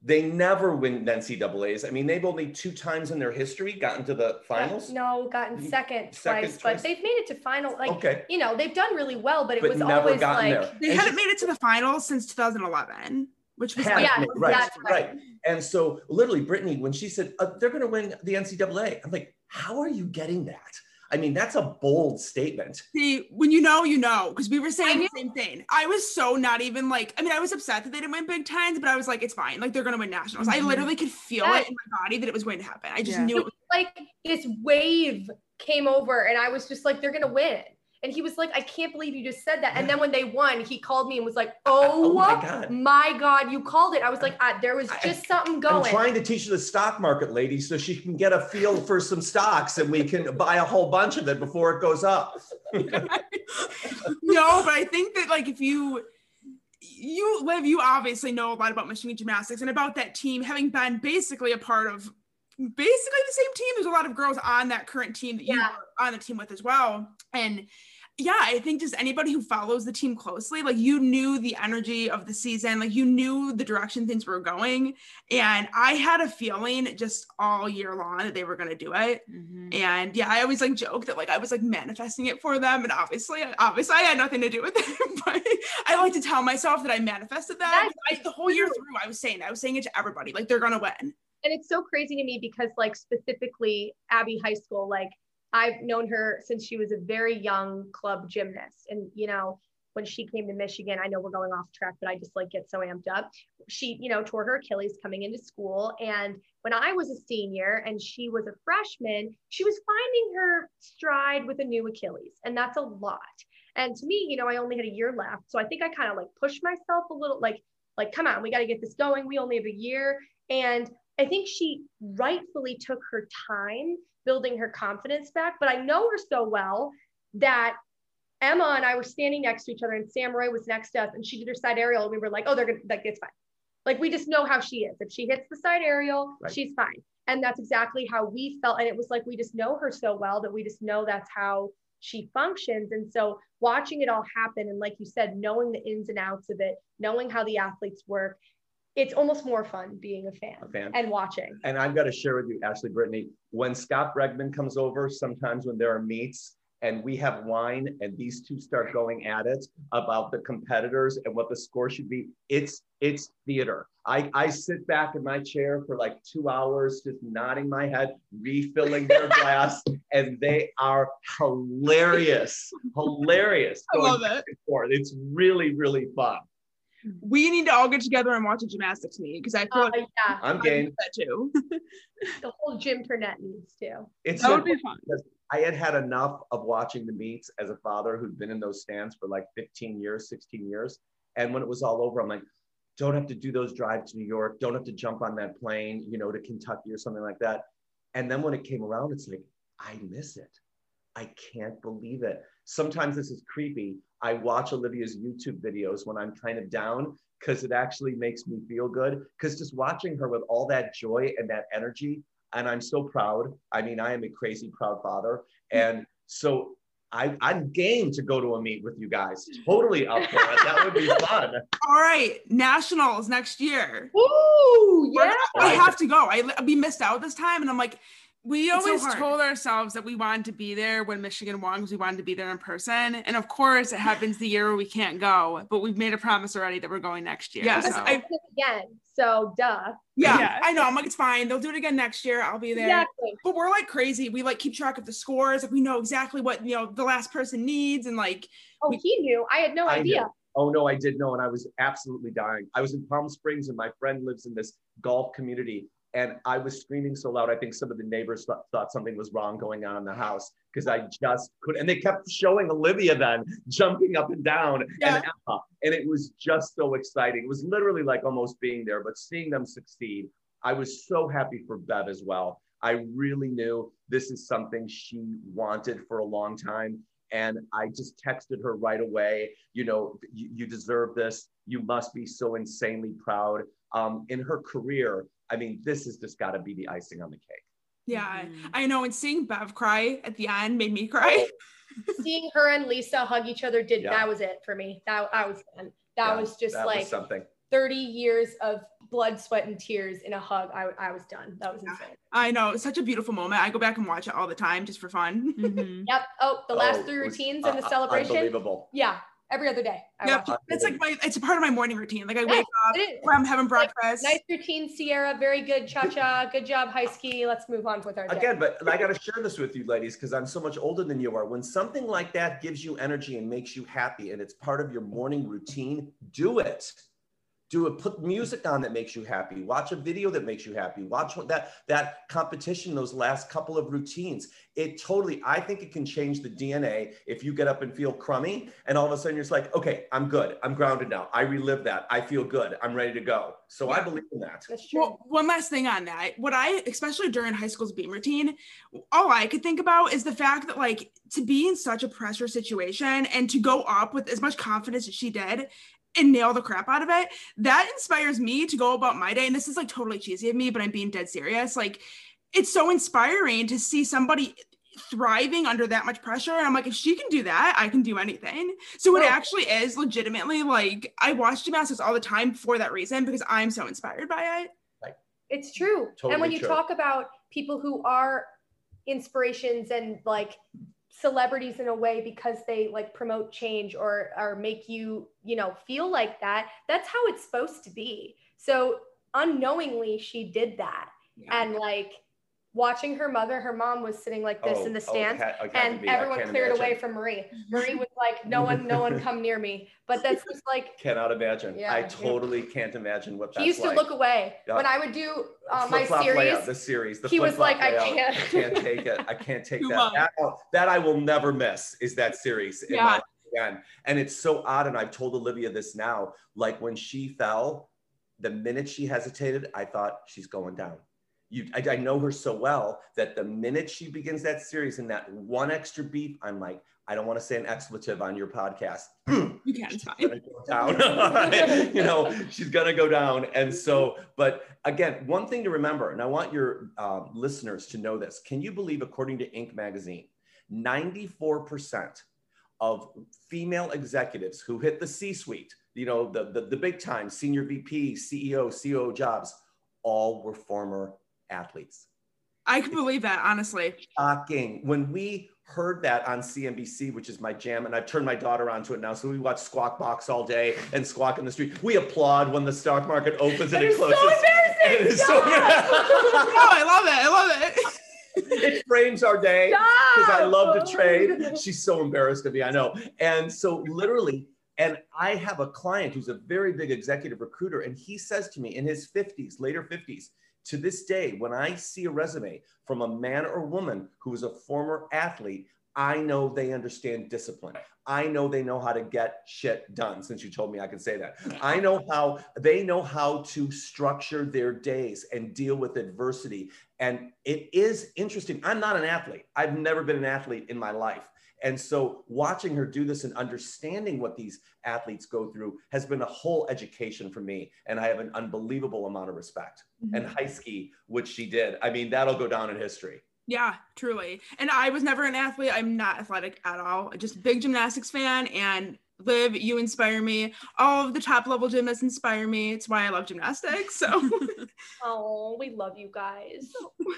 They never win N C double A's. I mean, they've only two times in their history gotten to the finals. No, gotten second, Second twice, twice. but they've made it to final. Like, Okay. you know, they've done really well, but it But was never always gotten like, there. They And hadn't she- made it to the finals since two thousand eleven, which was Had like, Yeah, right, that's right. right. And so literally Brittany, when she said, uh, they're going to win the N C double A, I'm like, how are you getting that? I mean, that's a bold statement. see, when you know, you know, because we were saying I the same thing. I was so not even like, I mean, I was upset that they didn't win Big Tens, but I was like, it's fine. Like, they're going to win nationals. I Mhm. literally could feel Yeah. it in my body that it was going to happen. I just Yeah. knew it was. like this wave came over and I was just like, they're gonna win. And he was like, I can't believe you just said that. And then when they won, he called me and was like, oh, Oh my God. my God, you called it. I was like, ah, there was just something I'm going. trying to teach her the stock market, lady, so she can get a feel for some stocks and we can buy a whole bunch of it before it goes up. No, but I think that like if you you Liv, you obviously know a lot about Michigan gymnastics and about that team having been basically a part of basically the same team. There's a lot of girls on that current team that you Yeah. were on the team with as well. And yeah, I think just anybody who follows the team closely, like you knew the energy of the season, like you knew the direction things were going. And I had a feeling just all year long that they were going to do it. Mhm. And yeah, I always like joke that like I was like manifesting it for them. And obviously, obviously I had nothing to do with it, but I like to tell myself that I manifested that. I, the whole year through, I was saying, I was saying it to everybody, like they're going to win. And it's so crazy to me because like specifically Abbey High School, like I've known her since she was a very young club gymnast. And, you know, when she came to Michigan, I know we're going off track, but I just like get so amped up. She, you know, tore her Achilles coming into school. And when I was a senior and she was a freshman, she was finding her stride with a new Achilles. And that's a lot. And to me, you know, I only had a year left. So I think I kind of like pushed myself a little, like, like, come on, we got to get this going. We only have a year. And I think she rightfully took her time building her confidence back, but I know her so well that Emma and I were standing next to each other and Sam Roy was next to us and she did her side aerial and we were like, oh, they're gonna, like, it's fine. Like, we just know how she is. If she hits the side aerial, Right. she's fine. And that's exactly how we felt. And it was like, we just know her so well that we just know that's how she functions. And so watching it all happen, and like you said, knowing the ins and outs of it, knowing how the athletes work, it's almost more fun being a fan, A fan. and watching. And I've got to share with you, Ashley, Brittany, when Scott Bregman comes over, sometimes when there are meets and we have wine and these two start going at it about the competitors and what the score should be, it's it's theater. I, I sit back in my chair for like two hours, just nodding my head, refilling their glass, and they are hilarious, hilarious. I love going it. back and forth. It's really, really fun. We need to all get together and watch a gymnastics meet because I feel Uh, like yeah, I'm I game. need that too. the whole gym Internet needs to. It's That so would be fun. because I had had enough of watching the meets as a father who'd been in those stands for like fifteen years, sixteen years. And when it was all over, I'm like, don't have to do those drives to New York. Don't have to jump on that plane, you know, to Kentucky or something like that. And then when it came around, it's like, I miss it. I can't believe it. Sometimes this is creepy. I watch Olivia's YouTube videos when I'm kind of down because it actually makes me feel good. Because just watching her with all that joy and that energy, and I'm so proud. I mean, I am a crazy proud father. And so I, I'm game to go to a meet with you guys. Totally up for it. That would be fun. All right, nationals next year. Ooh, yeah. I have to go. I we missed out this time, and I'm like, We It's so always hard. told ourselves that we wanted to be there when Michigan won because we wanted to be there in person. And of course, it happens the year where we can't go, but we've made a promise already that we're going next year. Yes, so. I- Again, so duh. yeah, Yeah. I know. I'm like, it's fine. They'll do it again next year. I'll be there. Exactly. But we're like crazy. We like keep track of the scores. Like we know exactly what you know the last person needs, and like Oh, We- he knew. I had no I idea. knew. Oh no, I did know, and I was absolutely dying. I was in Palm Springs, and my friend lives in this golf community, and I was screaming so loud, I think some of the neighbors th- thought something was wrong going on in the house because I just couldn't. And they kept showing Olivia then jumping up and down, Yeah. and Emma, and it was just so exciting. It was literally like almost being there, but seeing them succeed, I was so happy for Bev as well. I really knew this is something she wanted for a long time. And I just texted her right away, you know, you, you deserve this. You must be so insanely proud. Um, in her career, I mean, this has just got to be the icing on the cake. yeah, Mhm. I know. And seeing Bev cry at the end made me cry. Seeing her and Lisa hug each other did Yeah. that was it for me. That I was done. That Yeah, was just that like was something. thirty years of blood, sweat, and tears in a hug. I, I was done. That was Yeah. insane. I know. It's such a beautiful moment. I go back and watch it all the time just for fun. Mm-hmm. Yep. Oh, the last Oh, three it was, routines uh, and the celebration. Unbelievable. Yeah. Every other day. I Yep. watch It's like my, it's a part of my morning routine. Like I it. wake up, It is. I'm having breakfast. Nice routine, Sierra. Very good, Cha-Cha. Good job, High Ski. Let's move on with our day. Again, but I got to share this with you, ladies, because I'm so much older than you are. When something like that gives you energy and makes you happy and it's part of your morning routine, do it. Do it. Put music on that makes you happy. Watch a video that makes you happy. Watch what that, that competition, those last couple of routines. It totally, I think it can change the D N A if you get up and feel crummy and all of a sudden you're just like, okay, I'm good. I'm grounded now. I relive that. I feel good. I'm ready to go. So Yeah. I believe in that. That's true. Well, one last thing on that. What I, especially during high school's beam routine, all I could think about is the fact that like to be in such a pressure situation and to go up with as much confidence as she did and nail the crap out of it, that inspires me to go about my day. And this is like totally cheesy of me, but I'm being dead serious. Like it's so inspiring to see somebody thriving under that much pressure. And I'm like, if she can do that, I can do anything. So it Well, actually is legitimately like, I watch gymnastics all the time for that reason, because I'm so inspired by it. It's true. Totally and when you true. talk about people who are inspirations and like celebrities in a way because they like promote change or or make you, you know, feel like that, that's how it's supposed to be. So unknowingly she did that. Yeah. And like watching her mother, her mom was sitting like this Oh, in the oh, stands, it had- it had to and be. I everyone can't cleared away imagine. from Marie. Marie was like, no one, no one come near me. But that's just like, Cannot imagine. Yeah. I totally can't imagine what that's he used to like. look away. Yeah. When I would do uh, my Flip-flop series, layout, the series, the he was flip-flop like, I layout. can't. I can't take it. I can't take Too that. much. That, that I will never miss is that series in Yeah. my life again. And it's so odd. And I've told Olivia this now, like when she fell, the minute she hesitated, I thought she's going down. You, I, I know her so well that the minute she begins that series and that one extra beat, I'm like, I don't want to say an expletive on your podcast. You can, it's fine. Gonna go down. You know, she's gonna go down. And so, but again, one thing to remember, and I want your um, listeners to know this. Can you believe, according to Inc magazine, ninety-four percent of female executives who hit the C-suite, you know, the, the, the big time, senior V P, C E O, C O O jobs, all were former athletes. I can believe that, honestly. Shocking. When we heard that on C N B C, which is my jam, and I've turned my daughter onto it now, so we watch Squawk Box all day and Squawk in the Street. We applaud when the stock market opens and It it is so closes. embarrassing. It is so Oh, I love it. I love it. It frames our day because I Stop. love to trade. She's so embarrassed of me, I know. And so literally, and I have a client who's a very big executive recruiter, and he says to me in his fifties, later fifties, to this day, when I see a resume from a man or woman who is a former athlete, I know they understand discipline. I know they know how to get shit done, since you told me I could say that. I know how, they know how to structure their days and deal with adversity. And it is interesting. I'm not an athlete. I've never been an athlete in my life. And so watching her do this and understanding what these athletes go through has been a whole education for me. And I have an unbelievable amount of respect. Mm-hmm. And high ski, which she did, I mean, that'll go down in history. Yeah, truly. And I was never an athlete. I'm not athletic at all. Just big gymnastics fan. And Liv, you inspire me. All of the top level gymnasts inspire me. It's why I love gymnastics. So Oh, we love you guys.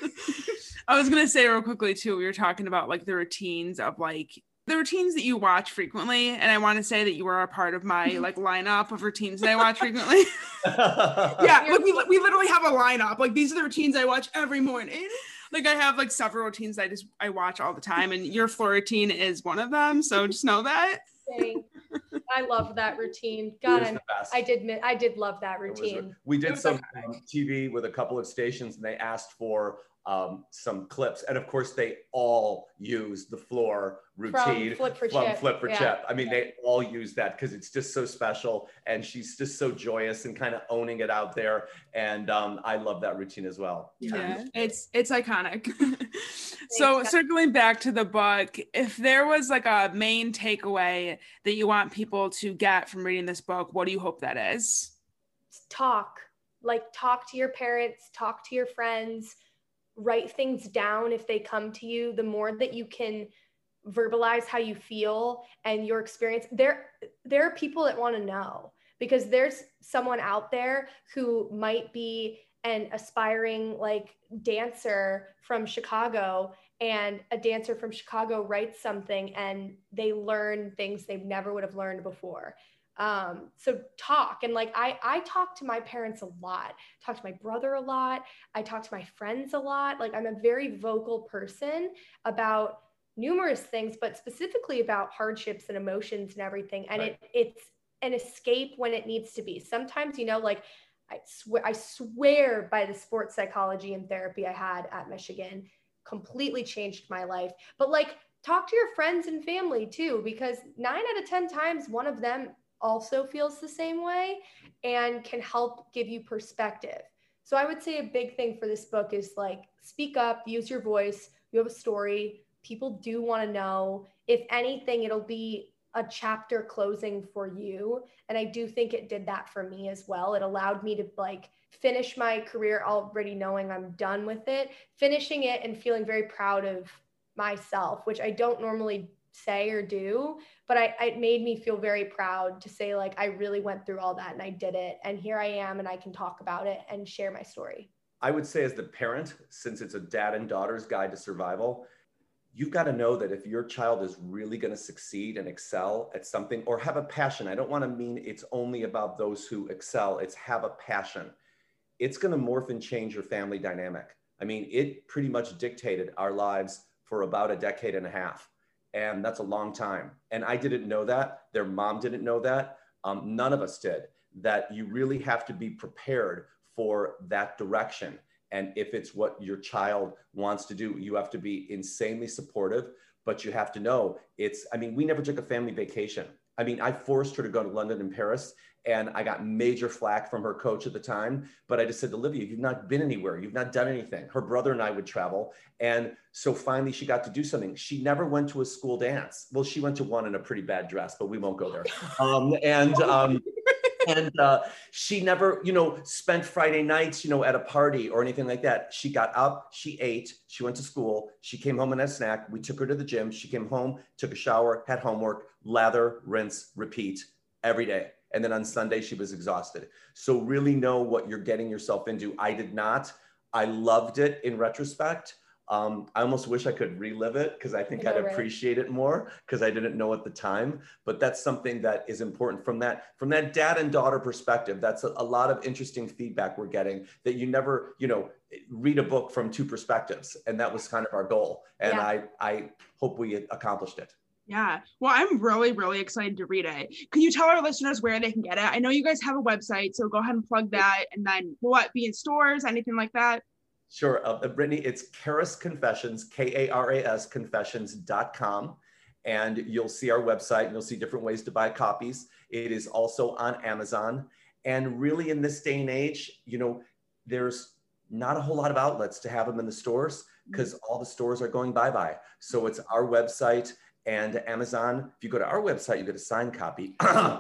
I was gonna say real quickly too, we were talking about like the routines of like the routines that you watch frequently, and I want to say that you are a part of my like lineup of routines that I watch frequently. Yeah, like we, we literally have a lineup. Like these are the routines I watch every morning. Like I have like several routines I just I watch all the time, and your floor routine is one of them. So just know that. Dang. I love that routine. It God, was I, the best. I did mi- I did love that It was- routine. we did some um, T V with a couple of stations, and they asked for um, some clips, and of course they all use the floor routine Flip for from Chip. Flip for Yeah. Chip. I mean, they all use that because it's just so special, and she's just so joyous and kind of owning it out there. And um, I love that routine as well. Yeah, it's it's iconic. So Thanks. circling back to the book, if there was like a main takeaway that you want people to get from reading this book, what do you hope that is? Talk, like talk to your parents, talk to your friends, write things down if they come to you. The more that you can verbalize how you feel and your experience, there there are people that want to know. because there's someone out there who might be an aspiring like dancer from Chicago, and a dancer from Chicago writes something and they learn things they never would have learned before. Um, so talk. And like, I, I talk to my parents a lot, talk to my brother a lot. I talk to my friends a lot. Like, I'm a very vocal person about numerous things, but specifically about hardships and emotions and everything. And right. it it's an escape when it needs to be. Sometimes, you know, like I swear, I swear by the sports psychology and therapy I had at Michigan completely changed my life. But like, talk to your friends and family too, because nine out of ten times, one of them also feels the same way and can help give you perspective. So I would say a big thing for this book is like, speak up, use your voice. You have a story. People do want to know. If anything, it'll be a chapter closing for you. And I do think it did that for me as well. It allowed me to like finish my career already knowing I'm done with it, finishing it and feeling very proud of myself, which I don't normally say or do, but I, it made me feel very proud to say like, I really went through all that and I did it. And here I am and I can talk about it and share my story. I would say as the parent, since it's a dad and daughter's guide to survival, you've got to know that if your child is really going to succeed and excel at something or have a passion, I don't want to mean it's only about those who excel, it's have a passion. It's going to morph and change your family dynamic. I mean, it pretty much dictated our lives for about a decade and a half. And that's a long time. And I didn't know that. Their mom didn't know that. Um, none of us did. That you really have to be prepared for that direction. And if it's what your child wants to do, you have to be insanely supportive, but you have to know it's, I mean, we never took a family vacation. I mean, I forced her to go to London and Paris, and I got major flack from her coach at the time. But I just said, Olivia, you've not been anywhere. You've not done anything. Her brother and I would travel. And so finally she got to do something. She never went to a school dance. Well, she went to one in a pretty bad dress, but we won't go there. Um, and um, and uh, she never, you know, spent Friday nights, you know, at a party or anything like that. She got up, she ate, she went to school, she came home and had a snack. We took her to the gym. She came home, took a shower, had homework, lather, rinse, repeat every day. And then on Sunday, she was exhausted. So really know what you're getting yourself into. I did not. I loved it in retrospect. Um, I almost wish I could relive it because I think I know, I'd right? appreciate it more because I didn't know at the time. But that's something that is important from that from that dad and daughter perspective. That's a, a lot of interesting feedback we're getting that you never, you know, read a book from two perspectives. And that was kind of our goal. And yeah. I, I hope we accomplished it. Yeah. Well, I'm really, really excited to read it. Can you tell our listeners where they can get it? I know you guys have a website, so go ahead and plug that. And then will it be in stores, anything like that? Sure. Uh, Brittany, it's Karas Confessions, K A R A S confessions dot com. And you'll see our website and you'll see different ways to buy copies. It is also on Amazon. And really in this day and age, you know, there's not a whole lot of outlets to have them in the stores because all the stores are going bye-bye. So it's our website and Amazon. If you go to our website, you get a signed copy.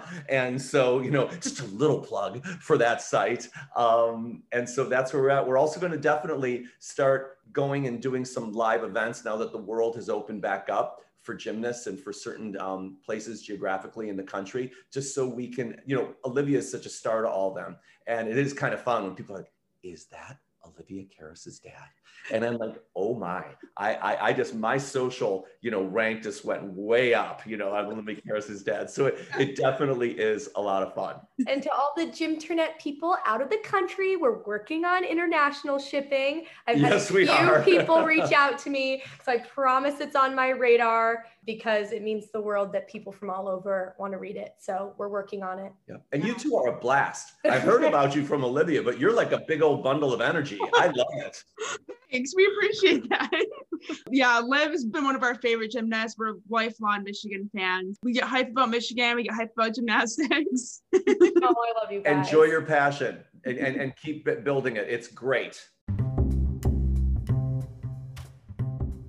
And so, you know, just a little plug for that site. Um, and so that's where we're at. We're also going to definitely start going and doing some live events now that the world has opened back up for gymnasts and for certain um, places geographically in the country, just so we can, you know, Olivia is such a star to all of them. And it is kind of fun when people are like, is that Olivia Karas's dad? And I'm like, oh my, I, I, I just, my social, you know, rank just went way up, you know, I'm Olivia Karas's dad. So it, it definitely is a lot of fun. And to all the Gymternet people out of the country, we're working on international shipping. I've had yes, a few people reach out to me. So I promise it's on my radar because it means the world that people from all over want to read it. So we're working on it. Yeah. And you two are a blast. I've heard about you from Olivia, but you're like a big old bundle of energy. I love it. Thanks. We appreciate that. Yeah, Liv has been one of our favorite gymnasts. We're lifelong Michigan fans. We get hyped about Michigan. We get hyped about gymnastics. Oh, I love you guys. Enjoy your passion and, and, and keep building it. It's great.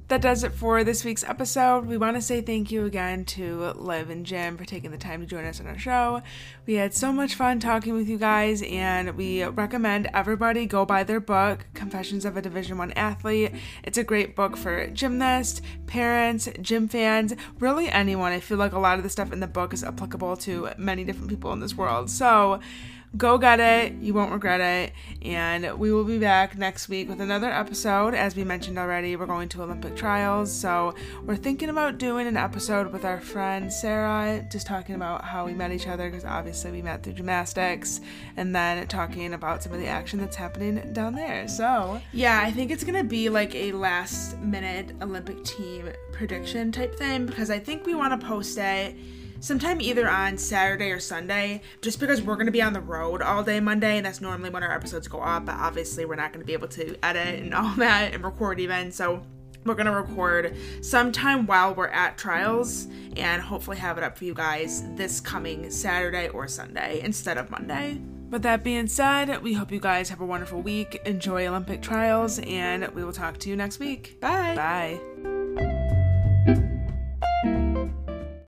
that does it for this week's episode. We want to say thank you again to Liv and Jim for taking the time to join us on our show. We had so much fun talking with you guys, and we recommend everybody go buy their book, Confessions of a Division One Athlete. It's a great book for gymnasts, parents, gym fans, really anyone. I feel like a lot of the stuff in the book is applicable to many different people in this world. So go get it. You won't regret it. And we will be back next week with another episode. As we mentioned already, we're going to Olympic trials. So we're thinking about doing an episode with our friend Sarah, just talking about how we met each other, because obviously we met through gymnastics, and then talking about some of the action that's happening down there. So yeah, I think it's going to be like a last minute Olympic team prediction type thing, because I think we want to post it sometime either on Saturday or Sunday, just because we're going to be on the road all day Monday, and that's normally when our episodes go up, but obviously we're not going to be able to edit and all that and record even, so we're going to record sometime while we're at trials and hopefully have it up for you guys this coming Saturday or Sunday instead of Monday. With that being said, we hope you guys have a wonderful week, enjoy Olympic trials, and we will talk to you next week. Bye! Bye!